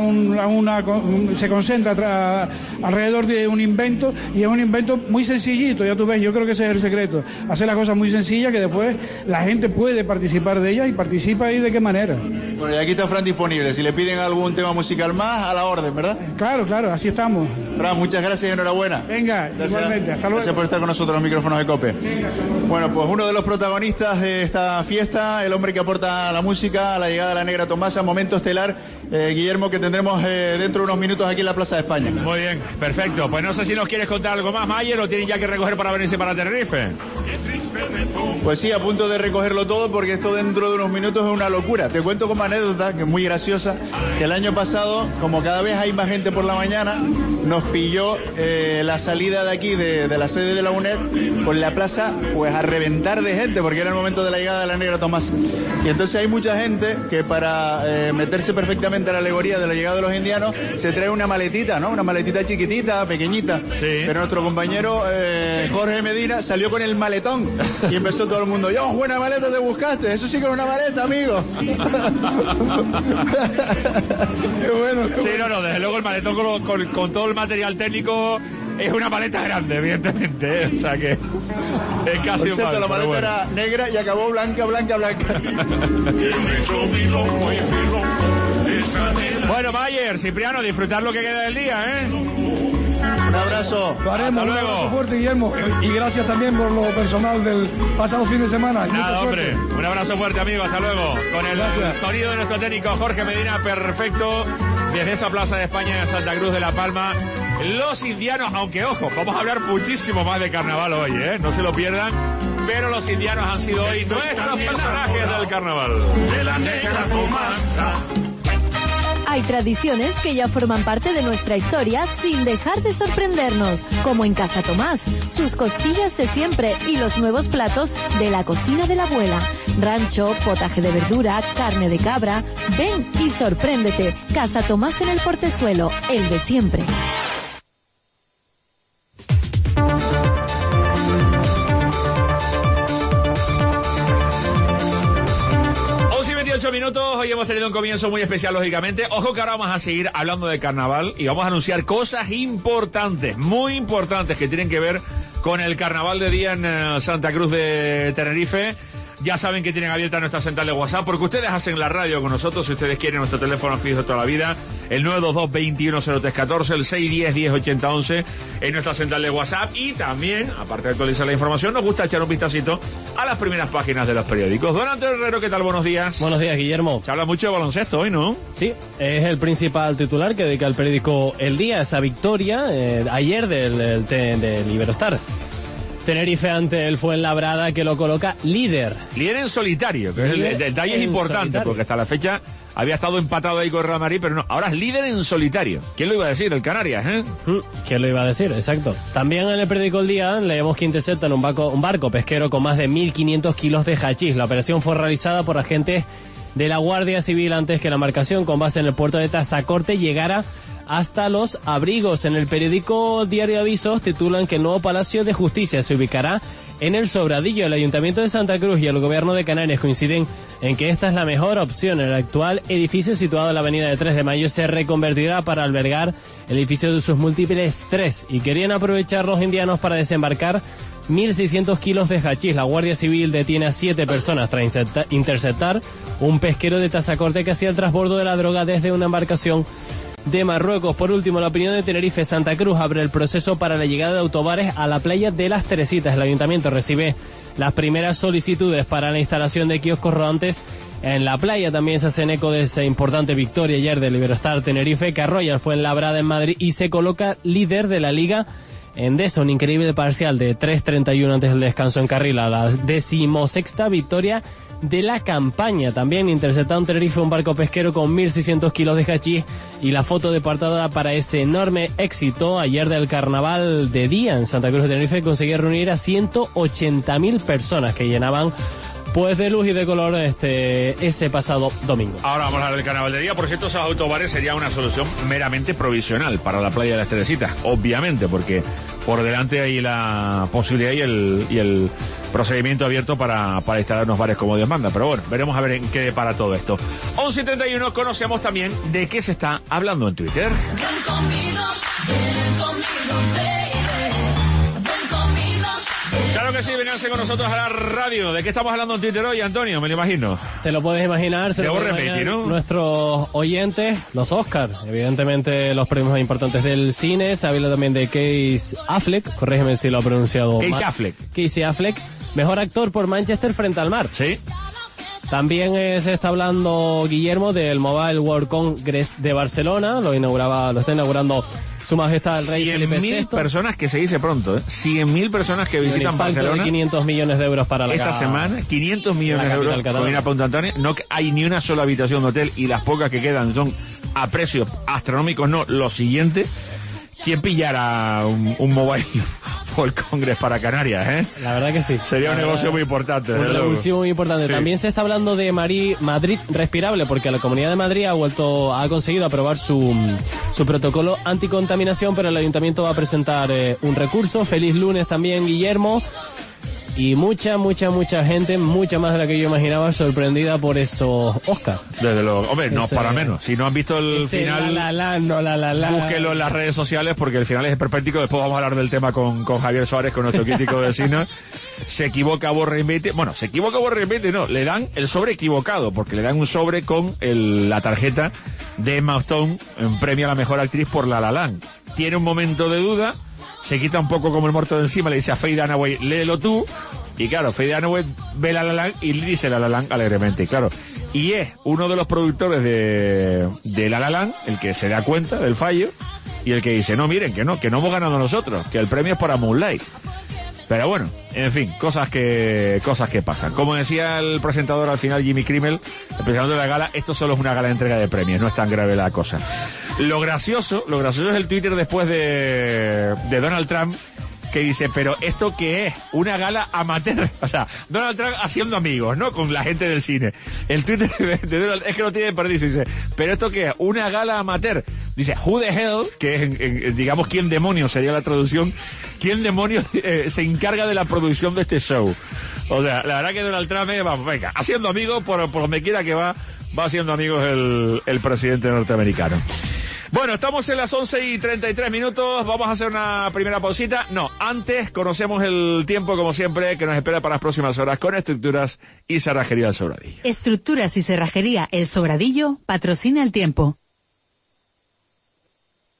se concentra alrededor de un invento, y es un invento muy sencillito, ya tú ves, yo creo que ese es el secreto, hacer las cosas muy sencillas que después la gente puede participar de ellas y participa ahí de qué manera. Bueno, y aquí está Fran disponible, si le piden algún tema musical más, a la orden, ¿verdad? Claro, así estamos. Fran, muchas gracias y enhorabuena. Venga, gracias. Igualmente, hasta luego. Gracias por estar con nosotros los micrófonos de COPE. Bueno, pues uno de los protagonistas de esta fiesta, el hombre que aporta la música a la llegada de la Negra Tomasa, momento estelar, Guillermo, que tendremos dentro de unos minutos aquí en la Plaza de España. Muy bien, perfecto. Pues no sé si nos quieres contar algo más, Mayer, o tienen ya que recoger para venirse para Tenerife. Pues sí, a punto de recogerlo todo, porque esto dentro de unos minutos es una locura. Te cuento como anécdota, que es muy graciosa, que el año pasado, como cada vez hay más gente por la mañana, nos pilló la salida de aquí, de la sede de la UNED, con la plaza pues a reventar de gente, porque era el momento de la llegada de la Negra Tomasa. Y entonces hay mucha gente que para meterse perfectamente a la alegoría de la llegada de los indianos, se trae una maletita, ¿no? Una maletita chiquitita, pequeñita. Sí. Pero nuestro compañero Jorge Medina salió con el maletón y empezó todo el mundo, ¡yo, buena maleta te buscaste! Eso sí que es una maleta, amigo. Qué bueno. Sí, no, desde luego el maletón con todo el material técnico es una maleta grande, evidentemente, o sea que es casi un la maleta era negra y acabó blanca. Bueno, Mayer, Cipriano, disfrutar lo que queda del día, ¿eh? Un abrazo. Lo haremos. Un abrazo fuerte, Guillermo. Y gracias también por lo personal del pasado fin de semana. Nada, hombre. Un abrazo fuerte, amigo. Hasta luego. Con el sonido de nuestro técnico Jorge Medina, perfecto, desde esa Plaza de España en Santa Cruz de La Palma. Los indianos, aunque ojo, vamos a hablar muchísimo más de carnaval hoy, ¿eh? No se lo pierdan. Pero los indianos han sido hoy nuestros personajes del carnaval. De la Negra Tomasa. Hay tradiciones que ya forman parte de nuestra historia sin dejar de sorprendernos, como en Casa Tomás, sus costillas de siempre y los nuevos platos de la cocina de la abuela. Rancho, potaje de verdura, carne de cabra. Ven y sorpréndete. Casa Tomás en el Portezuelo, el de siempre. 8 minutos, hoy hemos tenido un comienzo muy especial, lógicamente. Ojo que ahora vamos a seguir hablando de carnaval y vamos a anunciar cosas importantes, muy importantes, que tienen que ver con el carnaval de día en Santa Cruz de Tenerife. Ya saben que tienen abierta nuestra central de WhatsApp, porque ustedes hacen la radio con nosotros. Si ustedes quieren, nuestro teléfono fijo de toda la vida, el 922-210314, el 610-1080-11, en nuestra central de WhatsApp. Y también, aparte de actualizar la información, nos gusta echar un vistacito a las primeras páginas de los periódicos. Don Antonio Herrero, ¿qué tal? Buenos días. Buenos días, Guillermo. Se habla mucho de baloncesto hoy, ¿no? Sí, es el principal titular que dedica el periódico El Día, esa victoria ayer del Iberostar. Tenerife ante el Fuenlabrada, que lo coloca líder. Líder en solitario, que el detalle es importante, solitario, porque hasta la fecha había estado empatado ahí con el Real Madrid, pero no, ahora es líder en solitario. ¿Quién lo iba a decir? El Canarias, ¿eh? ¿Quién lo iba a decir? Exacto. También en el periódico El Día leemos que interceptan un barco pesquero con más de 1.500 kilos de hachís. La operación fue realizada por agentes de la Guardia Civil antes que la embarcación, con base en el puerto de Tazacorte, llegara hasta Los Abrigos. En el periódico Diario Avisos titulan que el nuevo Palacio de Justicia se ubicará en el Sobradillo. El Ayuntamiento de Santa Cruz y el Gobierno de Canarias coinciden en que esta es la mejor opción. El actual edificio, situado en la avenida de 3 de Mayo, se reconvertirá para albergar el edificio de sus múltiples 3, y querían aprovechar los indianos para desembarcar 1.600 kilos de hachís. La Guardia Civil detiene a 7 personas tras interceptar un pesquero de Tazacorte que hacía el transbordo de la droga desde una embarcación de Marruecos. Por último, la opinión de Tenerife. Santa Cruz abre el proceso para la llegada de autobares a la playa de Las Teresitas. El ayuntamiento recibe las primeras solicitudes para la instalación de kioscos rodantes en la playa. También se hacen eco de esa importante victoria ayer del Iberostar Tenerife, que arrolla al Fuenlabrada en Madrid y se coloca líder de la Liga Endesa. Un increíble parcial de 3-31 antes del descanso en Carrila, la 16ª victoria de la campaña. También interceptado en Tenerife un barco pesquero con 1.600 kilos de hachís, y la foto de portada para ese enorme éxito ayer del carnaval de día en Santa Cruz de Tenerife. Conseguía reunir a 180.000 personas que llenaban pues de luz y de color ese pasado domingo. Ahora vamos a hablar del carnaval de día. Por cierto, esos autobares sería una solución meramente provisional para la playa de Las Teresitas, obviamente, porque por delante hay la posibilidad y el procedimiento abierto para instalar unos bares como Dios manda. Pero bueno, veremos a ver en qué depara todo esto. 11:31, conocemos también de qué se está hablando en Twitter. Claro que sí, vénganse con nosotros a la radio. ¿De qué estamos hablando en Twitter hoy, Antonio? Me lo imagino. Te lo puedes imaginar. Debo repetir, ¿no? Nuestros oyentes, los Oscar, evidentemente los premios más importantes del cine. Se habla también de Casey Affleck, corrígeme si lo he pronunciado mal. Casey Affleck, mejor actor por Manchester frente al mar. Sí. También se está hablando, Guillermo, del Mobile World Congress de Barcelona. Lo está inaugurando Su Majestad el Rey Felipe VI. 100.000 personas, que se dice pronto, 100.000 personas que visitan Barcelona. De 500 millones de euros para esta semana, 500 millones de euros con ir a Punta Antonio. No hay ni una sola habitación de hotel, y las pocas que quedan son a precios astronómicos. No, lo siguiente, ¿quién pillara un Mobile World Congress para Canarias, La verdad que sí. Sería un negocio muy importante. Un negocio muy importante. Sí. También se está hablando de Madrid respirable, porque la Comunidad de Madrid ha conseguido aprobar su protocolo anticontaminación, pero el Ayuntamiento va a presentar un recurso. Feliz lunes también, Guillermo. Y mucha gente, mucha más de la que yo imaginaba, sorprendida por esos Oscar. Desde luego. Hombre, no para menos. Si no han visto el final, búsquelo en las redes sociales, porque el final es perpéntico. Después vamos a hablar del tema con Javier Suárez, con nuestro crítico de cine. Se equivoca Borja Invite. Bueno, se equivoca Borja Invite, no. Le dan el sobre equivocado, porque le dan un sobre con la tarjeta de Emma Stone en premio a la mejor actriz por La La Land. Tiene un momento de duda, se quita un poco como el muerto de encima, le dice a Faye Dunaway, léelo tú. Y claro, Faye Dunaway ve La La Land y le dice La La Land alegremente, claro. Y es uno de los productores de La La Land el que se da cuenta del fallo y el que dice, no, miren, que no hemos ganado nosotros, que el premio es para Moonlight. Pero bueno, en fin, cosas que pasan. Como decía el presentador al final, Jimmy Kimmel, el presentador de la gala, esto solo es una gala de entrega de premios, no es tan grave la cosa. Lo gracioso es el Twitter después de Donald Trump, que dice, pero ¿esto qué es? Una gala amateur. O sea, Donald Trump haciendo amigos, ¿no? Con la gente del cine. El Twitter de Donald, es que no tiene perdiz, dice, pero ¿esto qué es? Una gala amateur. Dice, who the hell, que es, digamos, ¿quién demonios sería la traducción? ¿Quién demonios se encarga de la producción de este show? O sea, la verdad que Donald Trump, vamos, venga, haciendo amigos por donde quiera que va haciendo amigos el presidente norteamericano. Bueno, estamos en las 11:33. Vamos a hacer una primera pausita. No, antes conocemos el tiempo, como siempre, que nos espera para las próximas horas con Estructuras y Cerrajería El Sobradillo. Estructuras y Cerrajería El Sobradillo patrocina el tiempo.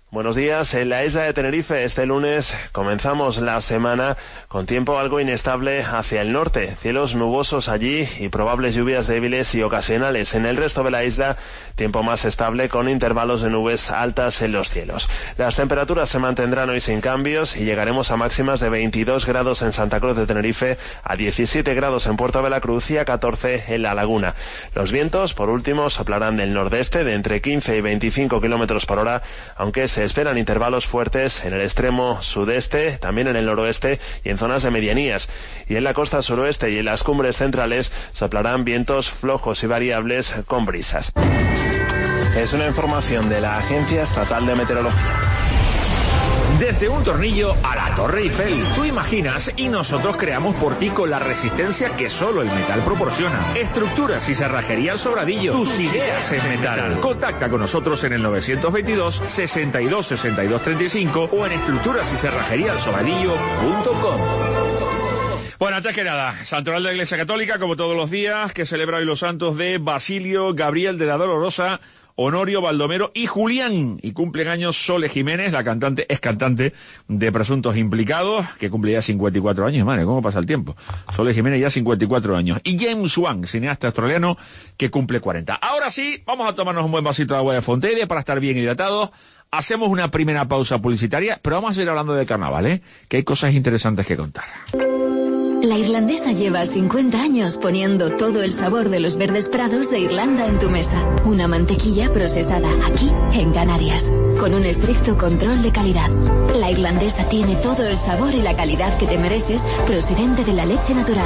Buenos días. En la isla de Tenerife este lunes comenzamos la semana con tiempo algo inestable hacia el norte. Cielos nubosos allí y probables lluvias débiles y ocasionales. En el resto de la isla, tiempo más estable con intervalos de nubes altas en los cielos. Las temperaturas se mantendrán hoy sin cambios y llegaremos a máximas de 22 grados en Santa Cruz de Tenerife, a 17 grados en Puerto de la Cruz y a 14 en La Laguna. Los vientos, por último, soplarán del nordeste de entre 15 y 25 kilómetros por hora, aunque se esperan intervalos fuertes en el extremo sudeste, también en el noroeste y en zonas de medianías. Y en la costa suroeste y en las cumbres centrales soplarán vientos flojos y variables con brisas. Es una información de la Agencia Estatal de Meteorología. Desde un tornillo a la Torre Eiffel. Tú imaginas y nosotros creamos por ti con la resistencia que solo el metal proporciona. Estructuras y cerrajería al sobradillo. Tus ideas en metal. Contacta con nosotros en el 922 62 62 35 o en estructurasycerrajeríaalsobradillo.com. Bueno, antes que nada, Santoral de la Iglesia Católica, como todos los días, que celebra hoy los santos de Basilio, Gabriel de la Dolorosa, Honorio, Baldomero y Julián. Y cumplen años Sole Jiménez, la cantante, es cantante de Presuntos Implicados, que cumple ya 54 años. Madre, ¿cómo pasa el tiempo? Sole Jiménez ya 54 años. Y James Wan, cineasta australiano, que cumple 40. Ahora sí, vamos a tomarnos un buen vasito de agua de Fontaine para estar bien hidratados. Hacemos una primera pausa publicitaria, pero vamos a seguir hablando de carnaval, que hay cosas interesantes que contar. La Irlandesa lleva 50 años poniendo todo el sabor de los verdes prados de Irlanda en tu mesa. Una mantequilla procesada aquí, en Canarias, con un estricto control de calidad. La Irlandesa tiene todo el sabor y la calidad que te mereces, procedente de la leche natural.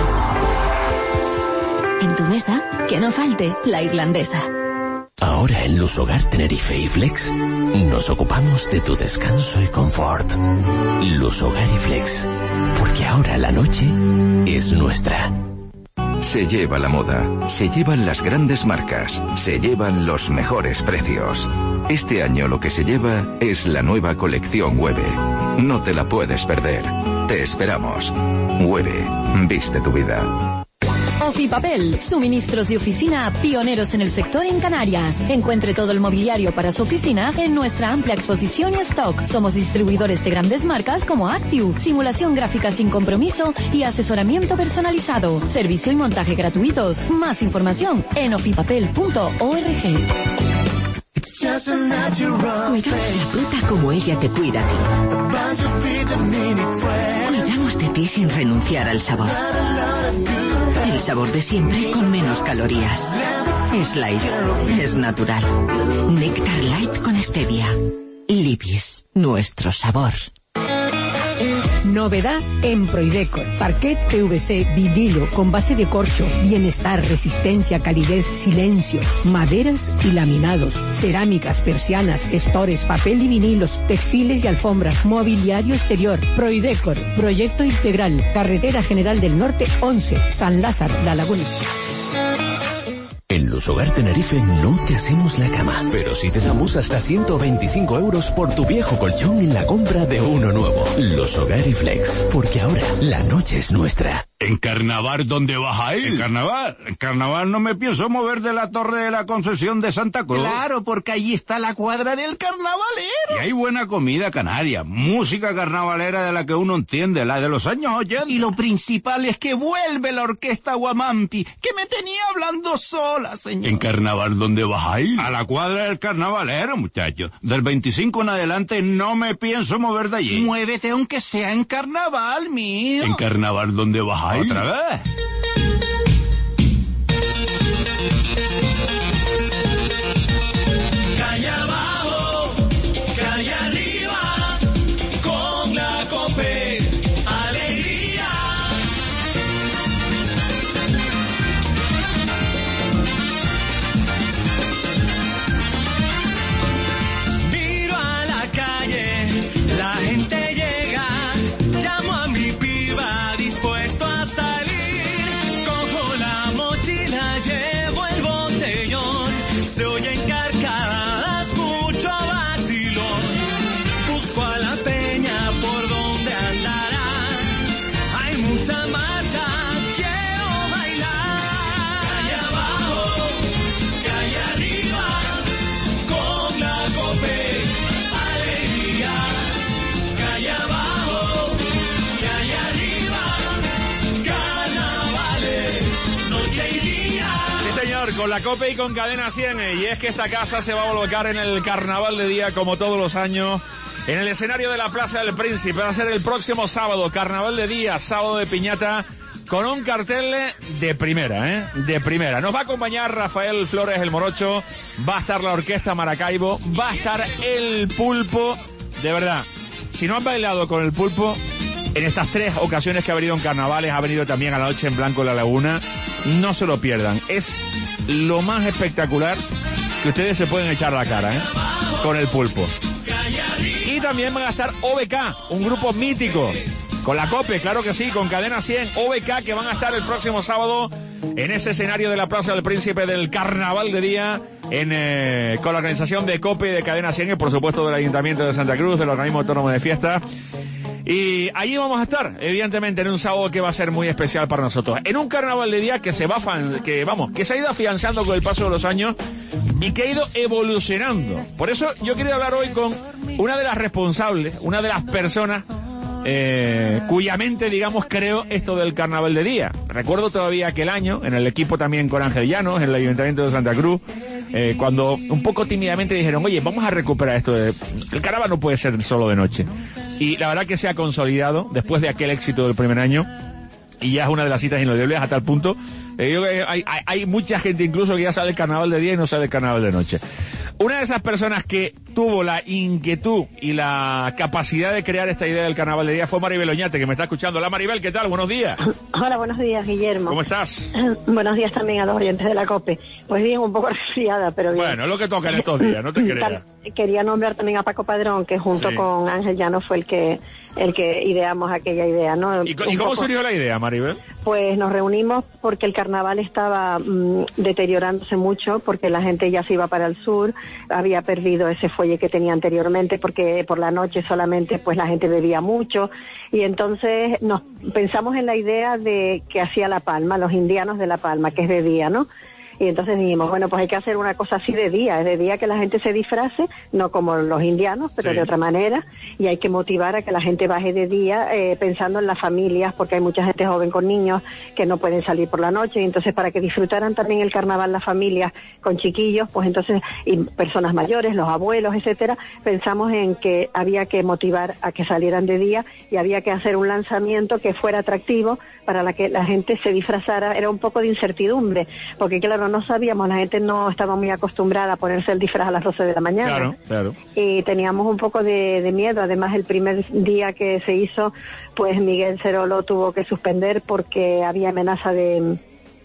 En tu mesa, que no falte la Irlandesa. Ahora en Lusogar Tenerife y Flex nos ocupamos de tu descanso y confort. Lusogar y Flex, porque ahora la noche es nuestra. Se lleva la moda, se llevan las grandes marcas, se llevan los mejores precios. Este año lo que se lleva es la nueva colección Webe. No te la puedes perder. Te esperamos. Webe, viste tu vida. Ofipapel, suministros de oficina pioneros en el sector en Canarias. Encuentre todo el mobiliario para su oficina en nuestra amplia exposición y stock. Somos distribuidores de grandes marcas como Actiu, simulación gráfica sin compromiso y asesoramiento personalizado. Servicio y montaje gratuitos. Más información en ofipapel.org. Cuidamos la fruta como ella te cuida a ti. Cuidamos de ti sin renunciar al sabor. El sabor de siempre con menos calorías. Es light, es natural. Néctar Light con stevia. Libis, nuestro sabor. Novedad en Proidecor. Parquet PVC vinilo con base de corcho, bienestar, resistencia, calidez, silencio, maderas y laminados, cerámicas, persianas, estores, papel y vinilos, textiles y alfombras, mobiliario exterior. Proidecor, proyecto integral, Carretera General del Norte 11, San Lázaro, La Laguna. En Lusogar Tenerife no te hacemos la cama, pero sí te damos hasta 125 euros por tu viejo colchón en la compra de uno nuevo. Lusogar y Flex, porque ahora la noche es nuestra. ¿En carnaval dónde vas a ir? En carnaval no me pienso mover de la Torre de la Concesión de Santa Cruz. Claro, porque allí está la cuadra del carnavalero. Y hay buena comida canaria, música carnavalera de la que uno entiende, la de los años 80. Y lo principal es que vuelve la orquesta Guamampi, que me tenía hablando sola, señor. ¿En carnaval dónde vas a ir? A la cuadra del carnavalero, muchacho. Del 25 en adelante no me pienso mover de allí. Muévete aunque sea en carnaval, mío. ¿En carnaval dónde vas a ir? ¿Otra vez? Calle abajo, calle arriba, con la COPE, alegría. Miro a la calle, la gente llega, llamo a mi piba dispuesto a salir. con la COPE y con Cadena 100, y es que esta casa se va a volcar en el Carnaval de Día, como todos los años, en el escenario de la Plaza del Príncipe. Va a ser el próximo sábado, Carnaval de Día, sábado de piñata, con un cartel de primera, de primera. Nos va a acompañar Rafael Flores, el Morocho, va a estar la Orquesta Maracaibo, va a estar el Pulpo. De verdad, si no han bailado con el Pulpo en estas 3 ocasiones que ha venido en carnavales, ha venido también a la Noche en Blanco en la Laguna, no se lo pierdan. Es lo más espectacular que ustedes se pueden echar la cara, con el Pulpo. Y también van a estar OBK, un grupo mítico, con la COPE, claro que sí, con Cadena 100, OBK, que van a estar el próximo sábado en ese escenario de la Plaza del Príncipe del Carnaval de Día, con la organización de COPE y de Cadena 100 y por supuesto del Ayuntamiento de Santa Cruz, del Organismo Autónomo de Fiesta. Y allí vamos a estar, evidentemente, en un sábado que va a ser muy especial para nosotros. En un Carnaval de Día que se ha ido afianzando con el paso de los años y que ha ido evolucionando. Por eso yo quería hablar hoy con una de las responsables, una de las personas cuya mente, digamos, creó esto del Carnaval de Día. Recuerdo todavía aquel año, en el equipo también con Ángel Llanos, en el Ayuntamiento de Santa Cruz, cuando un poco tímidamente dijeron, oye, vamos a recuperar esto el carnaval no puede ser solo de noche. Y la verdad que se ha consolidado después de aquel éxito del primer año, y ya es una de las citas ineludibles a tal punto. Hay mucha gente incluso que ya sabe el Carnaval de Día y no sabe el Carnaval de Noche. Una de esas personas que tuvo la inquietud y la capacidad de crear esta idea del Carnaval de Día fue Maribel Oñate, que me está escuchando. Hola Maribel, ¿qué tal? Buenos días. Hola, buenos días, Guillermo. ¿Cómo estás? Buenos días también a los oyentes de la COPE. Pues bien, un poco resfriada, pero bien. Bueno, es lo que toca en estos días, no te creas. Quería nombrar también a Paco Padrón, que junto con Ángel Llanos fue el que ideamos aquella idea, ¿no? ¿Y cómo surgió la idea, Maribel? Pues nos reunimos porque el carnaval estaba deteriorándose mucho, porque la gente ya se iba para el sur, había perdido ese fuelle que tenía anteriormente, porque por la noche solamente pues la gente bebía mucho, y entonces nos pensamos en la idea de que hacía La Palma, los indianos de La Palma, que es de día, ¿no? Y entonces dijimos, bueno, pues hay que hacer una cosa así de día, es de día que la gente se disfrace, no como los indianos, pero de otra manera, y hay que motivar a que la gente baje de día pensando en las familias, porque hay mucha gente joven con niños que no pueden salir por la noche, y entonces para que disfrutaran también el carnaval las familias con chiquillos, pues entonces, y personas mayores, los abuelos, etcétera, pensamos en que había que motivar a que salieran de día y había que hacer un lanzamiento que fuera atractivo para que la gente se disfrazara. Era un poco de incertidumbre, porque claro, no sabíamos, la gente no estaba muy acostumbrada a ponerse el disfraz a las 12 de la mañana. Claro. Y teníamos un poco de miedo. Además, el primer día que se hizo, pues Miguel Cerolo tuvo que suspender porque había amenaza de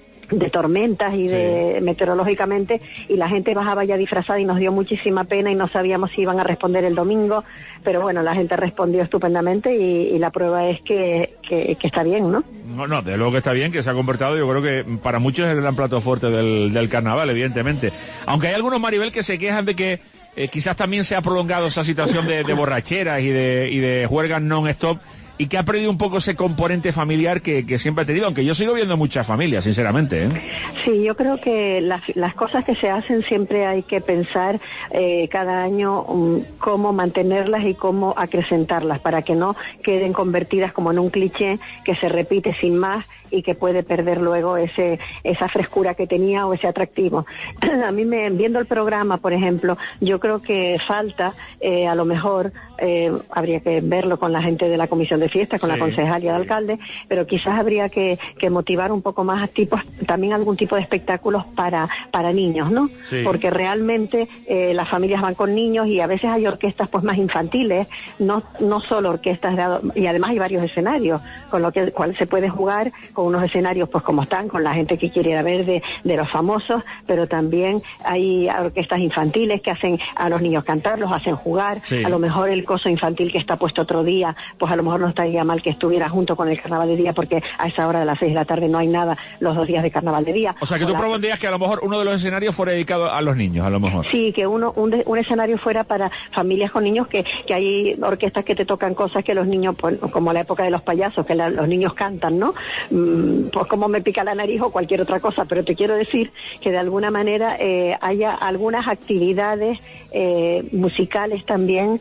tormentas y de meteorológicamente, y la gente bajaba ya disfrazada y nos dio muchísima pena y no sabíamos si iban a responder el domingo, pero bueno, la gente respondió estupendamente y la prueba es que está bien, ¿no? No, de luego que está bien, que se ha convertido, yo creo que para muchos es el gran plato fuerte del carnaval, evidentemente. Aunque hay algunos, Maribel, que se quejan de que quizás también se ha prolongado esa situación de borracheras y de juergas non-stop, y que ha perdido un poco ese componente familiar que siempre ha tenido, aunque yo sigo viendo muchas familias, sinceramente, Sí, yo creo que las cosas que se hacen siempre hay que pensar cada año cómo mantenerlas y cómo acrecentarlas, para que no queden convertidas como en un cliché que se repite sin más y que puede perder luego esa frescura que tenía o ese atractivo. A mí, viendo el programa, por ejemplo, yo creo que falta, a lo mejor, habría que verlo con la gente de la comisión de fiesta, con la concejal y el alcalde, pero quizás habría que motivar un poco más también algún tipo de espectáculos para niños, ¿no? Sí. Porque realmente las familias van con niños y a veces hay orquestas pues más infantiles, no solo orquestas y además hay varios escenarios, con lo cual se puede jugar con unos escenarios pues como están, con la gente que quiere ir a ver de los famosos, pero también hay orquestas infantiles que hacen a los niños cantar, los hacen jugar, a lo mejor el coso infantil que está puesto otro día, pues a lo mejor no estaría mal que estuviera junto con el carnaval de día, porque a esa hora de las 6 de la tarde no hay nada los 2 días de carnaval de día. O sea, que tú propondrías que a lo mejor uno de los escenarios fuera dedicado a los niños, a lo mejor. Sí, que un escenario fuera para familias con niños, que hay orquestas que te tocan cosas que los niños, pues, como la época de los payasos, que los niños cantan, ¿no? Pues como me pica la nariz o cualquier otra cosa, pero te quiero decir que de alguna manera haya algunas actividades musicales también,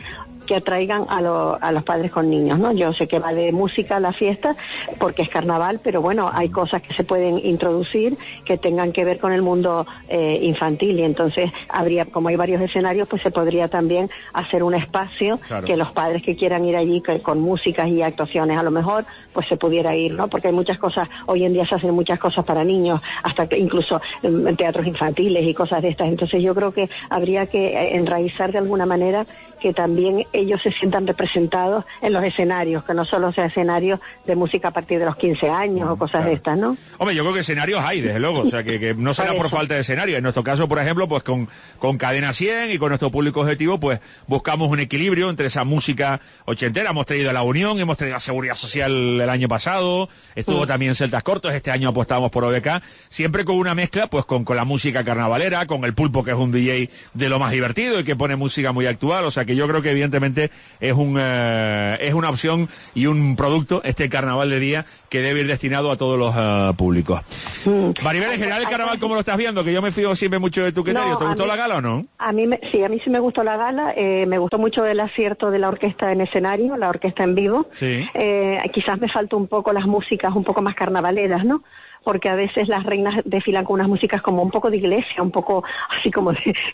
que atraigan a los padres con niños, ¿no? Yo sé que va de música a la fiesta porque es carnaval, pero bueno, hay cosas que se pueden introducir que tengan que ver con el mundo infantil, y entonces habría, como hay varios escenarios, pues se podría también hacer un espacio que los padres que quieran ir allí con músicas y actuaciones, a lo mejor pues se pudiera ir, ¿no? Porque hay muchas cosas, hoy en día se hacen muchas cosas para niños, hasta incluso teatros infantiles y cosas de estas. Entonces yo creo que habría que enraizar de alguna manera que también ellos se sientan representados en los escenarios, que no solo sea escenarios de música a partir de los 15 años o cosas de estas, ¿no? Hombre, yo creo que escenarios hay, desde luego, o sea, que no será por falta de escenario. En nuestro caso, por ejemplo, pues con Cadena 100 y con nuestro público objetivo, pues buscamos un equilibrio entre esa música ochentera. Hemos traído a La Unión, hemos traído a Seguridad Social el año pasado, estuvo también Celtas Cortos, este año apostamos por OBK, siempre con una mezcla, pues con la música carnavalera, con el Pulpo, que es un DJ de lo más divertido y que pone música muy actual, o sea que yo creo que evidentemente es una opción y un producto, este carnaval de día, que debe ir destinado a todos los públicos. Maribel, en general el carnaval, ¿cómo lo estás viendo? Que yo me fío siempre mucho de tu criterio. ¿Te gustó la gala o no? A mí sí me gustó la gala, me gustó mucho el acierto de la orquesta en escenario, la orquesta en vivo. Sí. Quizás me faltó un poco las músicas un poco más carnavaleras, ¿no? Porque a veces las reinas desfilan con unas músicas como un poco de iglesia, un poco así como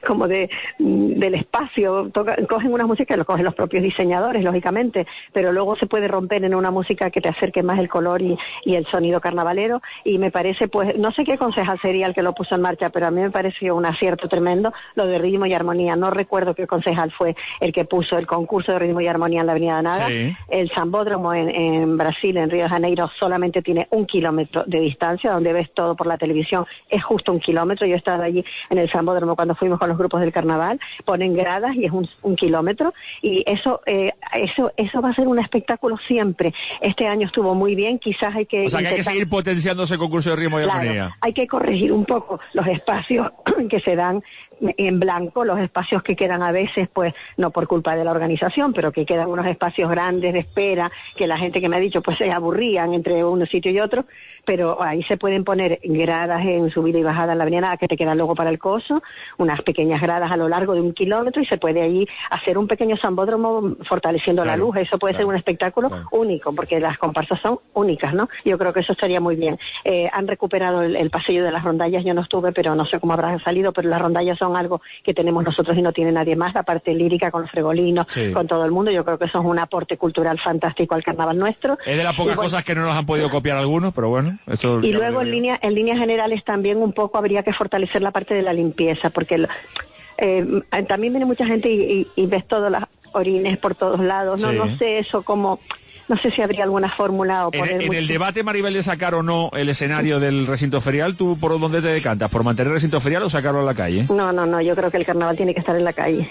del espacio, cogen unas músicas, lo cogen los propios diseñadores, lógicamente, pero luego se puede romper en una música que te acerque más el color y el sonido carnavalero, y me parece, pues, no sé qué concejal sería el que lo puso en marcha, pero a mí me pareció un acierto tremendo lo de ritmo y armonía. No recuerdo qué concejal fue el que puso el concurso de ritmo y armonía en la Avenida Nada. Sí. El Sambódromo en Brasil, en Río de Janeiro, solamente tiene 1 kilómetro de distancia, donde ves todo por la televisión, es justo 1 kilómetro. Yo estaba allí en el Sambódromo cuando fuimos con los grupos del carnaval, ponen gradas y es 1 kilómetro, y eso va a ser un espectáculo siempre. Este año estuvo muy bien, quizás hay que... O sea, que hay que seguir potenciando ese concurso de ritmo y armonía. Hay que corregir un poco los espacios que se dan en blanco, los espacios que quedan a veces, pues, no por culpa de la organización, pero que quedan unos espacios grandes de espera, que la gente que me ha dicho, pues se aburrían entre un sitio y otro, pero ahí se pueden poner gradas en subida y bajada en la avenida, que te quedan luego para el coso, unas pequeñas gradas a lo largo de 1 kilómetro, y se puede ahí hacer un pequeño sambódromo fortaleciendo la luz. Eso puede ser un espectáculo único, porque las comparsas son únicas, ¿no? Yo creo que eso estaría muy bien. Han recuperado el pasillo de las rondallas, yo no estuve, pero no sé cómo habrá salido, pero las rondallas son algo que tenemos nosotros y no tiene nadie más, la parte lírica con los fregolinos, con todo el mundo. Yo creo que eso es un aporte cultural fantástico al carnaval nuestro. Es de las pocas cosas que no nos han podido copiar algunos, pero bueno, eso... Y luego en líneas generales también un poco habría que fortalecer la parte de la limpieza, porque también viene mucha gente y ves todos los orines por todos lados, ¿no? No sé eso como... No sé si habría alguna fórmula o poner... En el debate, Maribel, de sacar o no el escenario del recinto ferial, ¿tú por dónde te decantas? ¿Por mantener el recinto ferial o sacarlo a la calle? No, yo creo que el carnaval tiene que estar en la calle.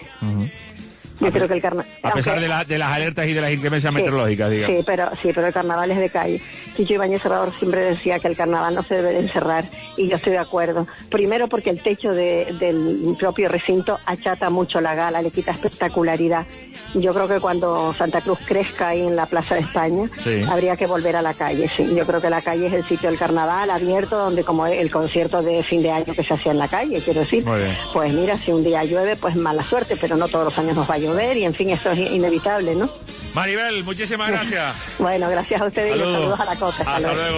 Yo creo que el carnaval... A pesar de las alertas y de las inclemencias meteorológicas, digamos. Sí, pero el carnaval es de calle. Chicho Ibáñez Serrador siempre decía que el carnaval no se debe de encerrar, y yo estoy de acuerdo. Primero porque el techo del propio recinto achata mucho la gala, le quita espectacularidad. Yo creo que cuando Santa Cruz crezca ahí en la Plaza de España, habría que volver a la calle, sí. Yo creo que la calle es el sitio del carnaval abierto, donde como el concierto de fin de año que se hacía en la calle, quiero decir. Pues mira, si un día llueve, pues mala suerte, pero no todos los años nos va a llover, y en fin, eso es inevitable, ¿no? Maribel, muchísimas gracias. Bueno, gracias a ustedes y saludos a la costa. Hasta luego.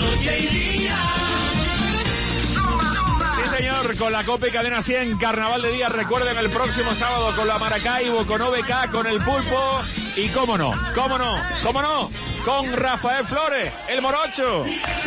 Sí, señor, con la Copa y Cadena 100, Carnaval de Día. Recuerden, el próximo sábado con la Maracaibo, con OBK, con el Pulpo y cómo no, con Rafael Flores, el Morocho.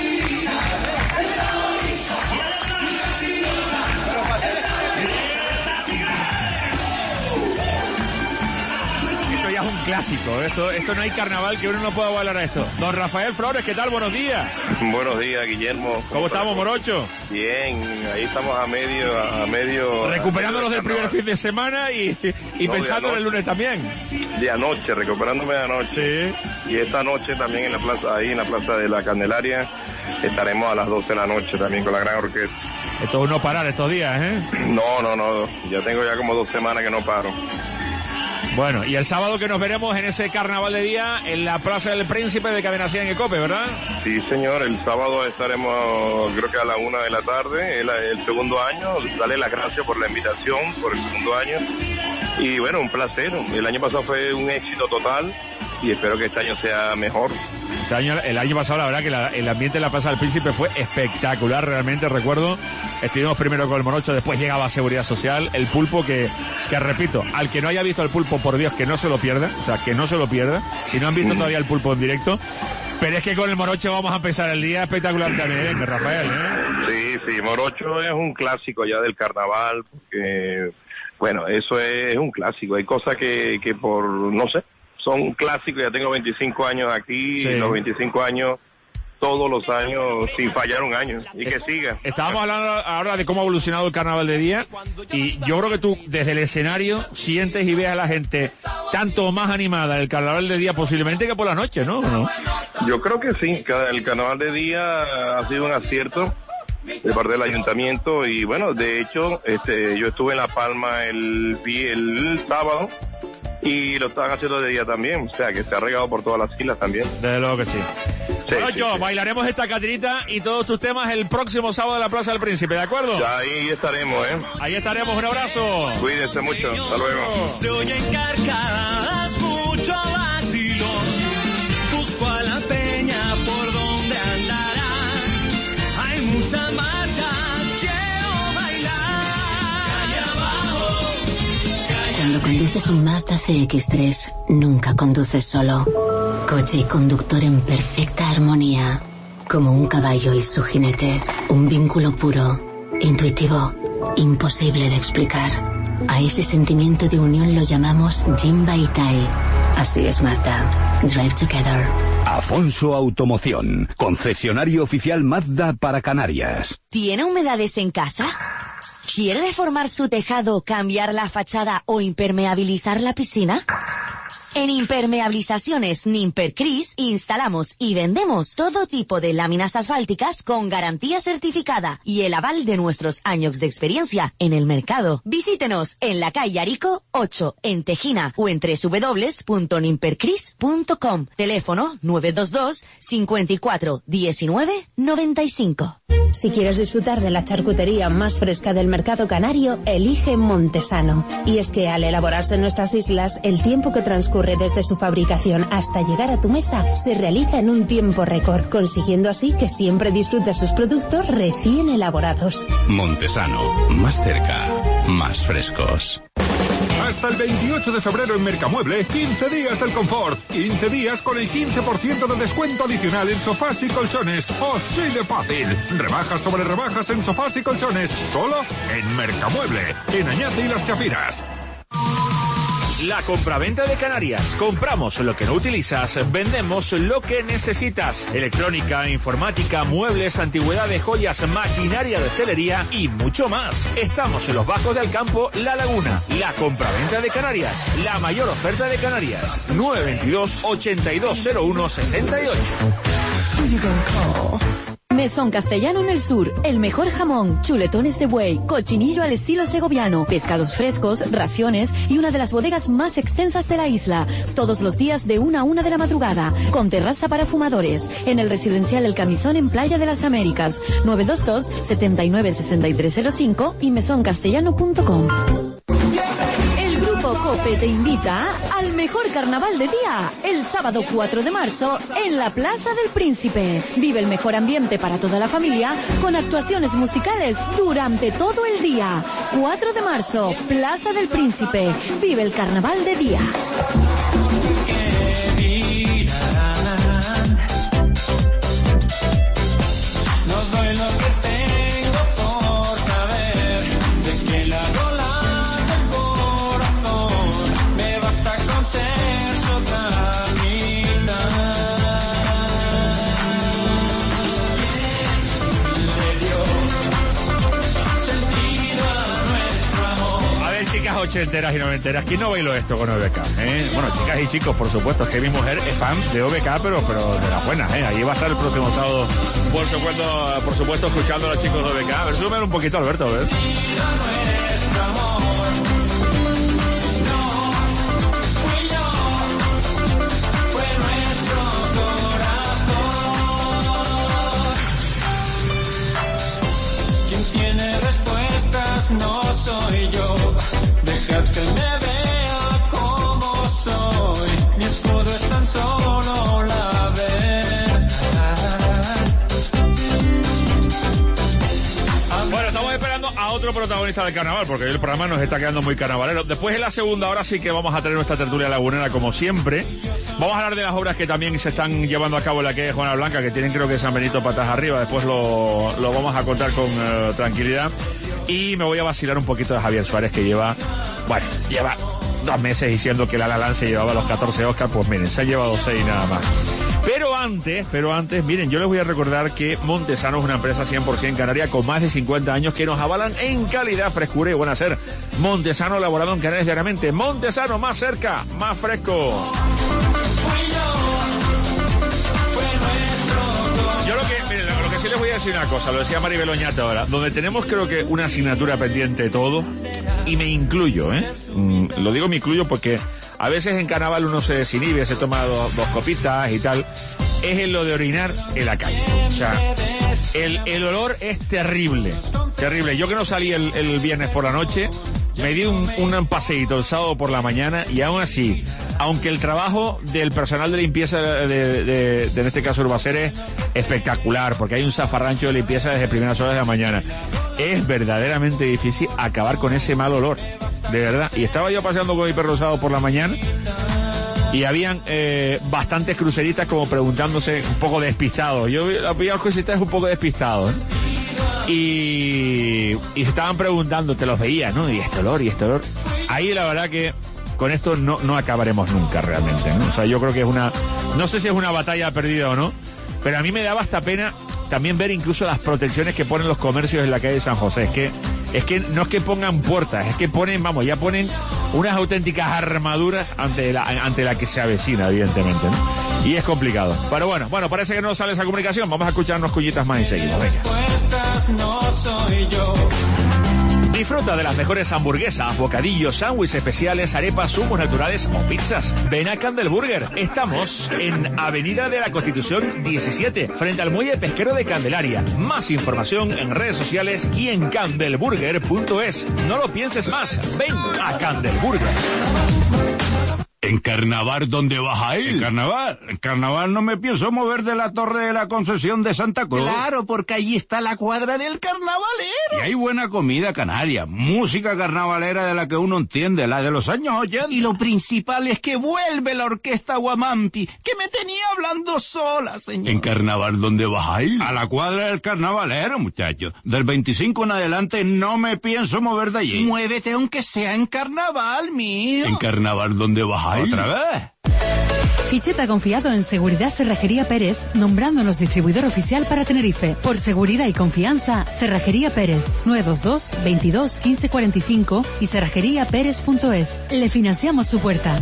Esto ya es un clásico, esto no hay carnaval que uno no pueda bailar a esto. Don Rafael Flores, ¿qué tal? Buenos días. Buenos días, Guillermo. ¿Cómo estamos, Morocho? Bien, ahí estamos a medio... Recuperándonos del primer fin de semana y pensando en el lunes también. De anoche, recuperándome de anoche. Sí. Y esta noche también en la plaza de la Candelaria, estaremos a las 12 de la noche también con la gran orquesta. Esto es no parar estos días, ¿eh? No, ya tengo como 2 semanas que no paro. Bueno, y el sábado que nos veremos en ese carnaval de día en la Plaza del Príncipe de Cadena 100 en Cope, ¿verdad? Sí, señor, el sábado estaremos, creo que a la 1 de la tarde, el segundo año. Dale las gracias por la invitación, por el segundo año. Y bueno, un placer. El año pasado fue un éxito total y espero que este año sea mejor. El año pasado, la verdad que el ambiente en la Plaza del Príncipe fue espectacular, realmente. Recuerdo, estuvimos primero con el Morocho, después llegaba Seguridad Social, el pulpo que repito, al que no haya visto el pulpo, por Dios, que no se lo pierda, o sea, que no se lo pierda, si no han visto todavía el pulpo en directo. Pero es que con el Morocho vamos a empezar el día espectacular también, Rafael, ¿eh? Sí, Morocho es un clásico ya del carnaval, porque, bueno, eso es un clásico. Hay cosas que por, no sé, son clásicos. Ya tengo 25 años aquí, y los 25 años, todos los años, sin fallar un año, y que siga. Estábamos hablando ahora de cómo ha evolucionado el carnaval de día, y yo creo que tú, desde el escenario, sientes y ves a la gente tanto más animada el carnaval de día posiblemente que por la noche, ¿no? Yo creo que sí, el carnaval de día ha sido un acierto de parte del ayuntamiento, y bueno, de hecho, yo estuve en La Palma el sábado, y lo estaban haciendo de día también, o sea que se ha regado por todas las islas también. Desde luego que sí. Bueno, sí. Bailaremos esta catrita y todos tus temas el próximo sábado en la Plaza del Príncipe, ¿de acuerdo? Ya ahí estaremos, Ahí estaremos, un abrazo. Cuídense mucho, hasta luego. Se oyen carcajadas, mucho vacilo. Busco a la peña por donde andará. Hay mucha marcha, quiero bailar. Calle abajo. Cuando conduces un Mazda CX-3, nunca conduces solo. Coche y conductor en perfecta armonía. Como un caballo y su jinete. Un vínculo puro, intuitivo, imposible de explicar. A ese sentimiento de unión lo llamamos Jinba Itai. Así es Mazda. Drive together. Afonso Automoción, concesionario oficial Mazda para Canarias. ¿Tiene humedades en casa? ¿Quiere reformar su tejado, cambiar la fachada o impermeabilizar la piscina? En Impermeabilizaciones Nimpercris instalamos y vendemos todo tipo de láminas asfálticas con garantía certificada y el aval de nuestros años de experiencia en el mercado. Visítenos en la calle Arico 8 en Tejina o en www.nimpercris.com. Teléfono 922 54 19 95. Si quieres disfrutar de la charcutería más fresca del mercado canario, elige Montesano. Y es que al elaborarse en nuestras islas, el tiempo que transcurre desde su fabricación hasta llegar a tu mesa se realiza en un tiempo récord, consiguiendo así que siempre disfrutes sus productos recién elaborados. Montesano, más cerca, más frescos. Hasta el 28 de febrero en Mercamueble, 15 días del confort. 15 días con el 15% de descuento adicional en sofás y colchones. ¡Así de fácil! Rebajas sobre rebajas en sofás y colchones. Solo en Mercamueble, en Añace y Las Chafiras. La compraventa de Canarias. Compramos lo que no utilizas, vendemos lo que necesitas. Electrónica, informática, muebles, antigüedades, joyas, maquinaria de hostelería y mucho más. Estamos en los Bajos de Alcampo, La Laguna. La compraventa de Canarias. La mayor oferta de Canarias. 922-8201-68. Mesón Castellano en el Sur, el mejor jamón, chuletones de buey, cochinillo al estilo segoviano, pescados frescos, raciones y una de las bodegas más extensas de la isla. Todos los días de 1 a 1 de la madrugada, con terraza para fumadores, en el residencial El Camisón en Playa de las Américas, 922-796305 y mesoncastellano.com. Cope te invita al mejor carnaval de día, el sábado 4 de marzo en la Plaza del Príncipe. Vive el mejor ambiente para toda la familia con actuaciones musicales durante todo el día. 4 de marzo, Plaza del Príncipe. Vive el carnaval de día. No doy lo que tengo por saber de que la chicas ochenteras y noventeras, ¿quién no bailó esto con OBK? Bueno, chicas y chicos, por supuesto, es que mi mujer es fan de OBK, pero de las buenas, ahí va a estar el próximo sábado, por supuesto, escuchando a los chicos de OBK. A ver, súbeme un poquito, Alberto, a ver. Quien tiene respuestas no soy yo. Deja que me veas. tan solo la verdad. Bueno, estamos esperando a otro protagonista del carnaval, porque hoy el programa nos está quedando muy carnavalero. Después, en la segunda hora, sí que vamos a tener nuestra tertulia lagunera, como siempre. Vamos a hablar de las obras que también se están llevando a cabo en la calle Juana Blanca, que tienen, creo que, San Benito patas arriba. Después lo vamos a contar con tranquilidad. Y me voy a vacilar un poquito de Javier Suárez, que lleva 2 meses diciendo que La La Land se llevaba los 14 Oscars. Pues miren, se ha llevado 6 nada más. Pero antes, miren, yo les voy a recordar que Montesano es una empresa 100% canaria con más de 50 años que nos avalan en calidad, frescura y buen hacer. Montesano, elaborado en Canarias diariamente. Montesano, más cerca, más fresco. Yo lo que sí les voy a decir una cosa, lo decía Maribel Oñate ahora, donde tenemos, creo que, una asignatura pendiente todo, y me incluyo, lo digo me incluyo porque a veces en carnaval uno se desinhibe, se toma dos copitas y tal, es en lo de orinar en la calle. O sea, el olor es terrible. Yo que no salí el viernes por la noche, me di un paseíto el sábado por la mañana, y aún así, aunque el trabajo del personal de limpieza de en este caso Urbacer es espectacular, porque hay un zafarrancho de limpieza desde primeras horas de la mañana, es verdaderamente difícil acabar con ese mal olor, de verdad. Y estaba yo paseando con mi perro sábado por la mañana, y habían bastantes cruceristas como preguntándose, un poco despistados. Yo vi a los cruceristas un poco despistados, y estaban preguntando, te los veía, ¿no? Y este olor. Ahí la verdad que con esto no acabaremos nunca realmente, ¿no? O sea, yo creo que no sé si es una batalla perdida o no, pero a mí me daba hasta pena también ver incluso las protecciones que ponen los comercios en la calle de San José. Es que no es que pongan puertas, es que ponen unas auténticas armaduras ante la que se avecina, evidentemente, ¿no? Y es complicado. Pero bueno, parece que no sale esa comunicación. Vamos a escuchar unos cuñitas más y seguimos. Venga. No soy yo. Disfruta de las mejores hamburguesas, bocadillos, sándwiches especiales, arepas, zumos naturales o pizzas. Ven a Candelburger. Estamos en Avenida de la Constitución 17, frente al Muelle Pesquero de Candelaria. Más información en redes sociales y en candelburger.es. No lo pienses más. Ven a Candelburger. ¿En carnaval dónde vas a ir? En carnaval no me pienso mover de la Torre de la Concesión de Santa Cruz. Claro, porque allí está la cuadra del carnavalero. Y hay buena comida canaria, música carnavalera de la que uno entiende, la de los años 80. Y lo principal es que vuelve la orquesta Guamampi, que me tenía hablando sola, señor. ¿En carnaval dónde vas a ir? A la cuadra del carnavalero, muchacho. Del 25 en adelante no me pienso mover de allí. Muévete aunque sea en carnaval, mío. ¿En carnaval dónde vas a ir? ¿Otra vez? Ficheta ha confiado en Seguridad Cerrajería Pérez, nombrándonos distribuidor oficial para Tenerife. Por seguridad y confianza, Cerrajería Pérez, 922 22 15 45 y cerrajeriaperez.es. Le financiamos su puerta.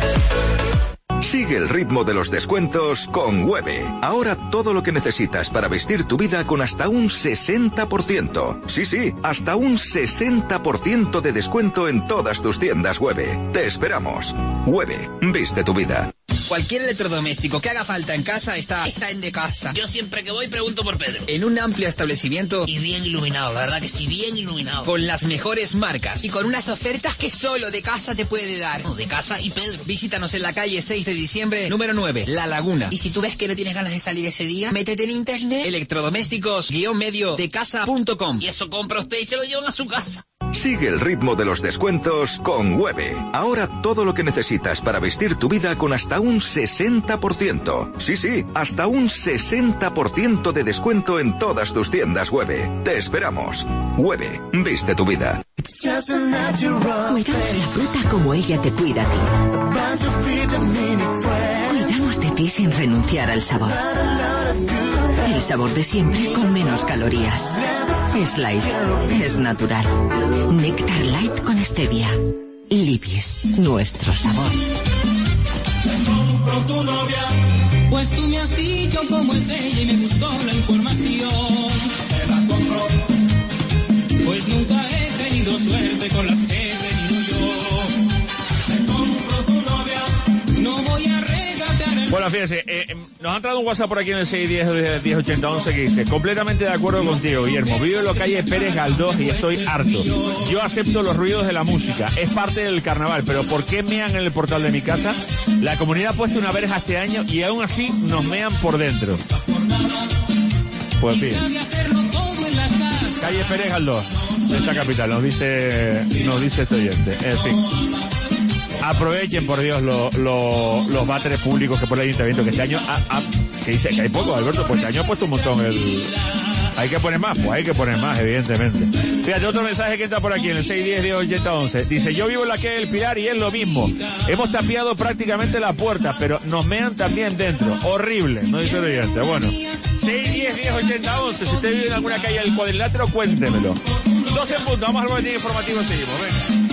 Sigue el ritmo de los descuentos con Hueve. Ahora todo lo que necesitas para vestir tu vida con hasta un 60%. Sí, hasta un 60% de descuento en todas tus tiendas Hueve. Te esperamos. Hueve, viste tu vida. Cualquier electrodoméstico que haga falta en casa está en De Casa. Yo siempre que voy pregunto por Pedro. En un amplio establecimiento y bien iluminado, la verdad que sí, bien iluminado. Con las mejores marcas y con unas ofertas que solo De Casa te puede dar. De Casa y Pedro. Visítanos en la calle 6 de diciembre, número 9, La Laguna. Y si tú ves que no tienes ganas de salir ese día, métete en internet, electrodomésticos-medio-decasa.com. Y eso compra usted y se lo llevan a su casa. Sigue el ritmo de los descuentos con Hueve. Ahora todo lo que necesitas para vestir tu vida con hasta un 60%. Sí, hasta un 60% de descuento en todas tus tiendas Hueve. Te esperamos. Hueve, viste tu vida. Cuidamos la fruta como ella te cuida a ti. Cuidamos de ti sin renunciar al sabor. El sabor de siempre con menos calorías. Es light, es natural. Néctar Light con stevia. Libis, nuestro sabor. Compro tu novia, pues tú me has dicho cómo es ella y me gustó la información. Te la compro, pues nunca he tenido suerte con las que he tenido yo. Te compro tu novia, no voy a regatear el... Bueno, Bueno, fíjese, nos ha entrado un WhatsApp por aquí en el 610-1080-11 que dice: completamente de acuerdo contigo, Guillermo. Vivo en la calle Pérez Galdós y estoy harto. Yo acepto los ruidos de la música, es parte del carnaval, pero ¿por qué mean en el portal de mi casa? La comunidad ha puesto una verja este año y aún así nos mean por dentro. Pues bien. Calle Pérez Galdós, de esta capital, nos dice este oyente. En fin. Aprovechen, por Dios, los váteres públicos que pone el ayuntamiento, que este año que dice que hay poco, Alberto, pues este año ha puesto un montón hay que poner más, pues hay que poner más, evidentemente. Fíjate, otro mensaje que entra por aquí en el 610-1080-11. Dice: yo vivo en la calle del Pilar y es lo mismo. Hemos tapiado prácticamente la puerta, pero nos mean también dentro. Horrible, no dice el oyente. Bueno, 610-1080-11. Si usted vive en alguna calle del cuadrilátero, cuéntemelo. 12 puntos, vamos al boletín informativo, seguimos, venga.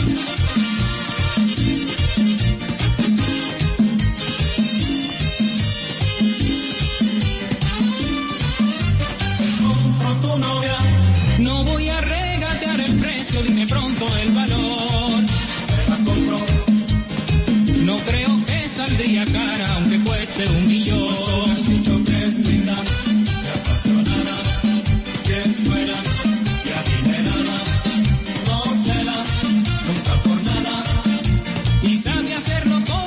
No voy a regatear el precio, dime pronto el valor. No creo que saldría cara, aunque cueste 1 millón.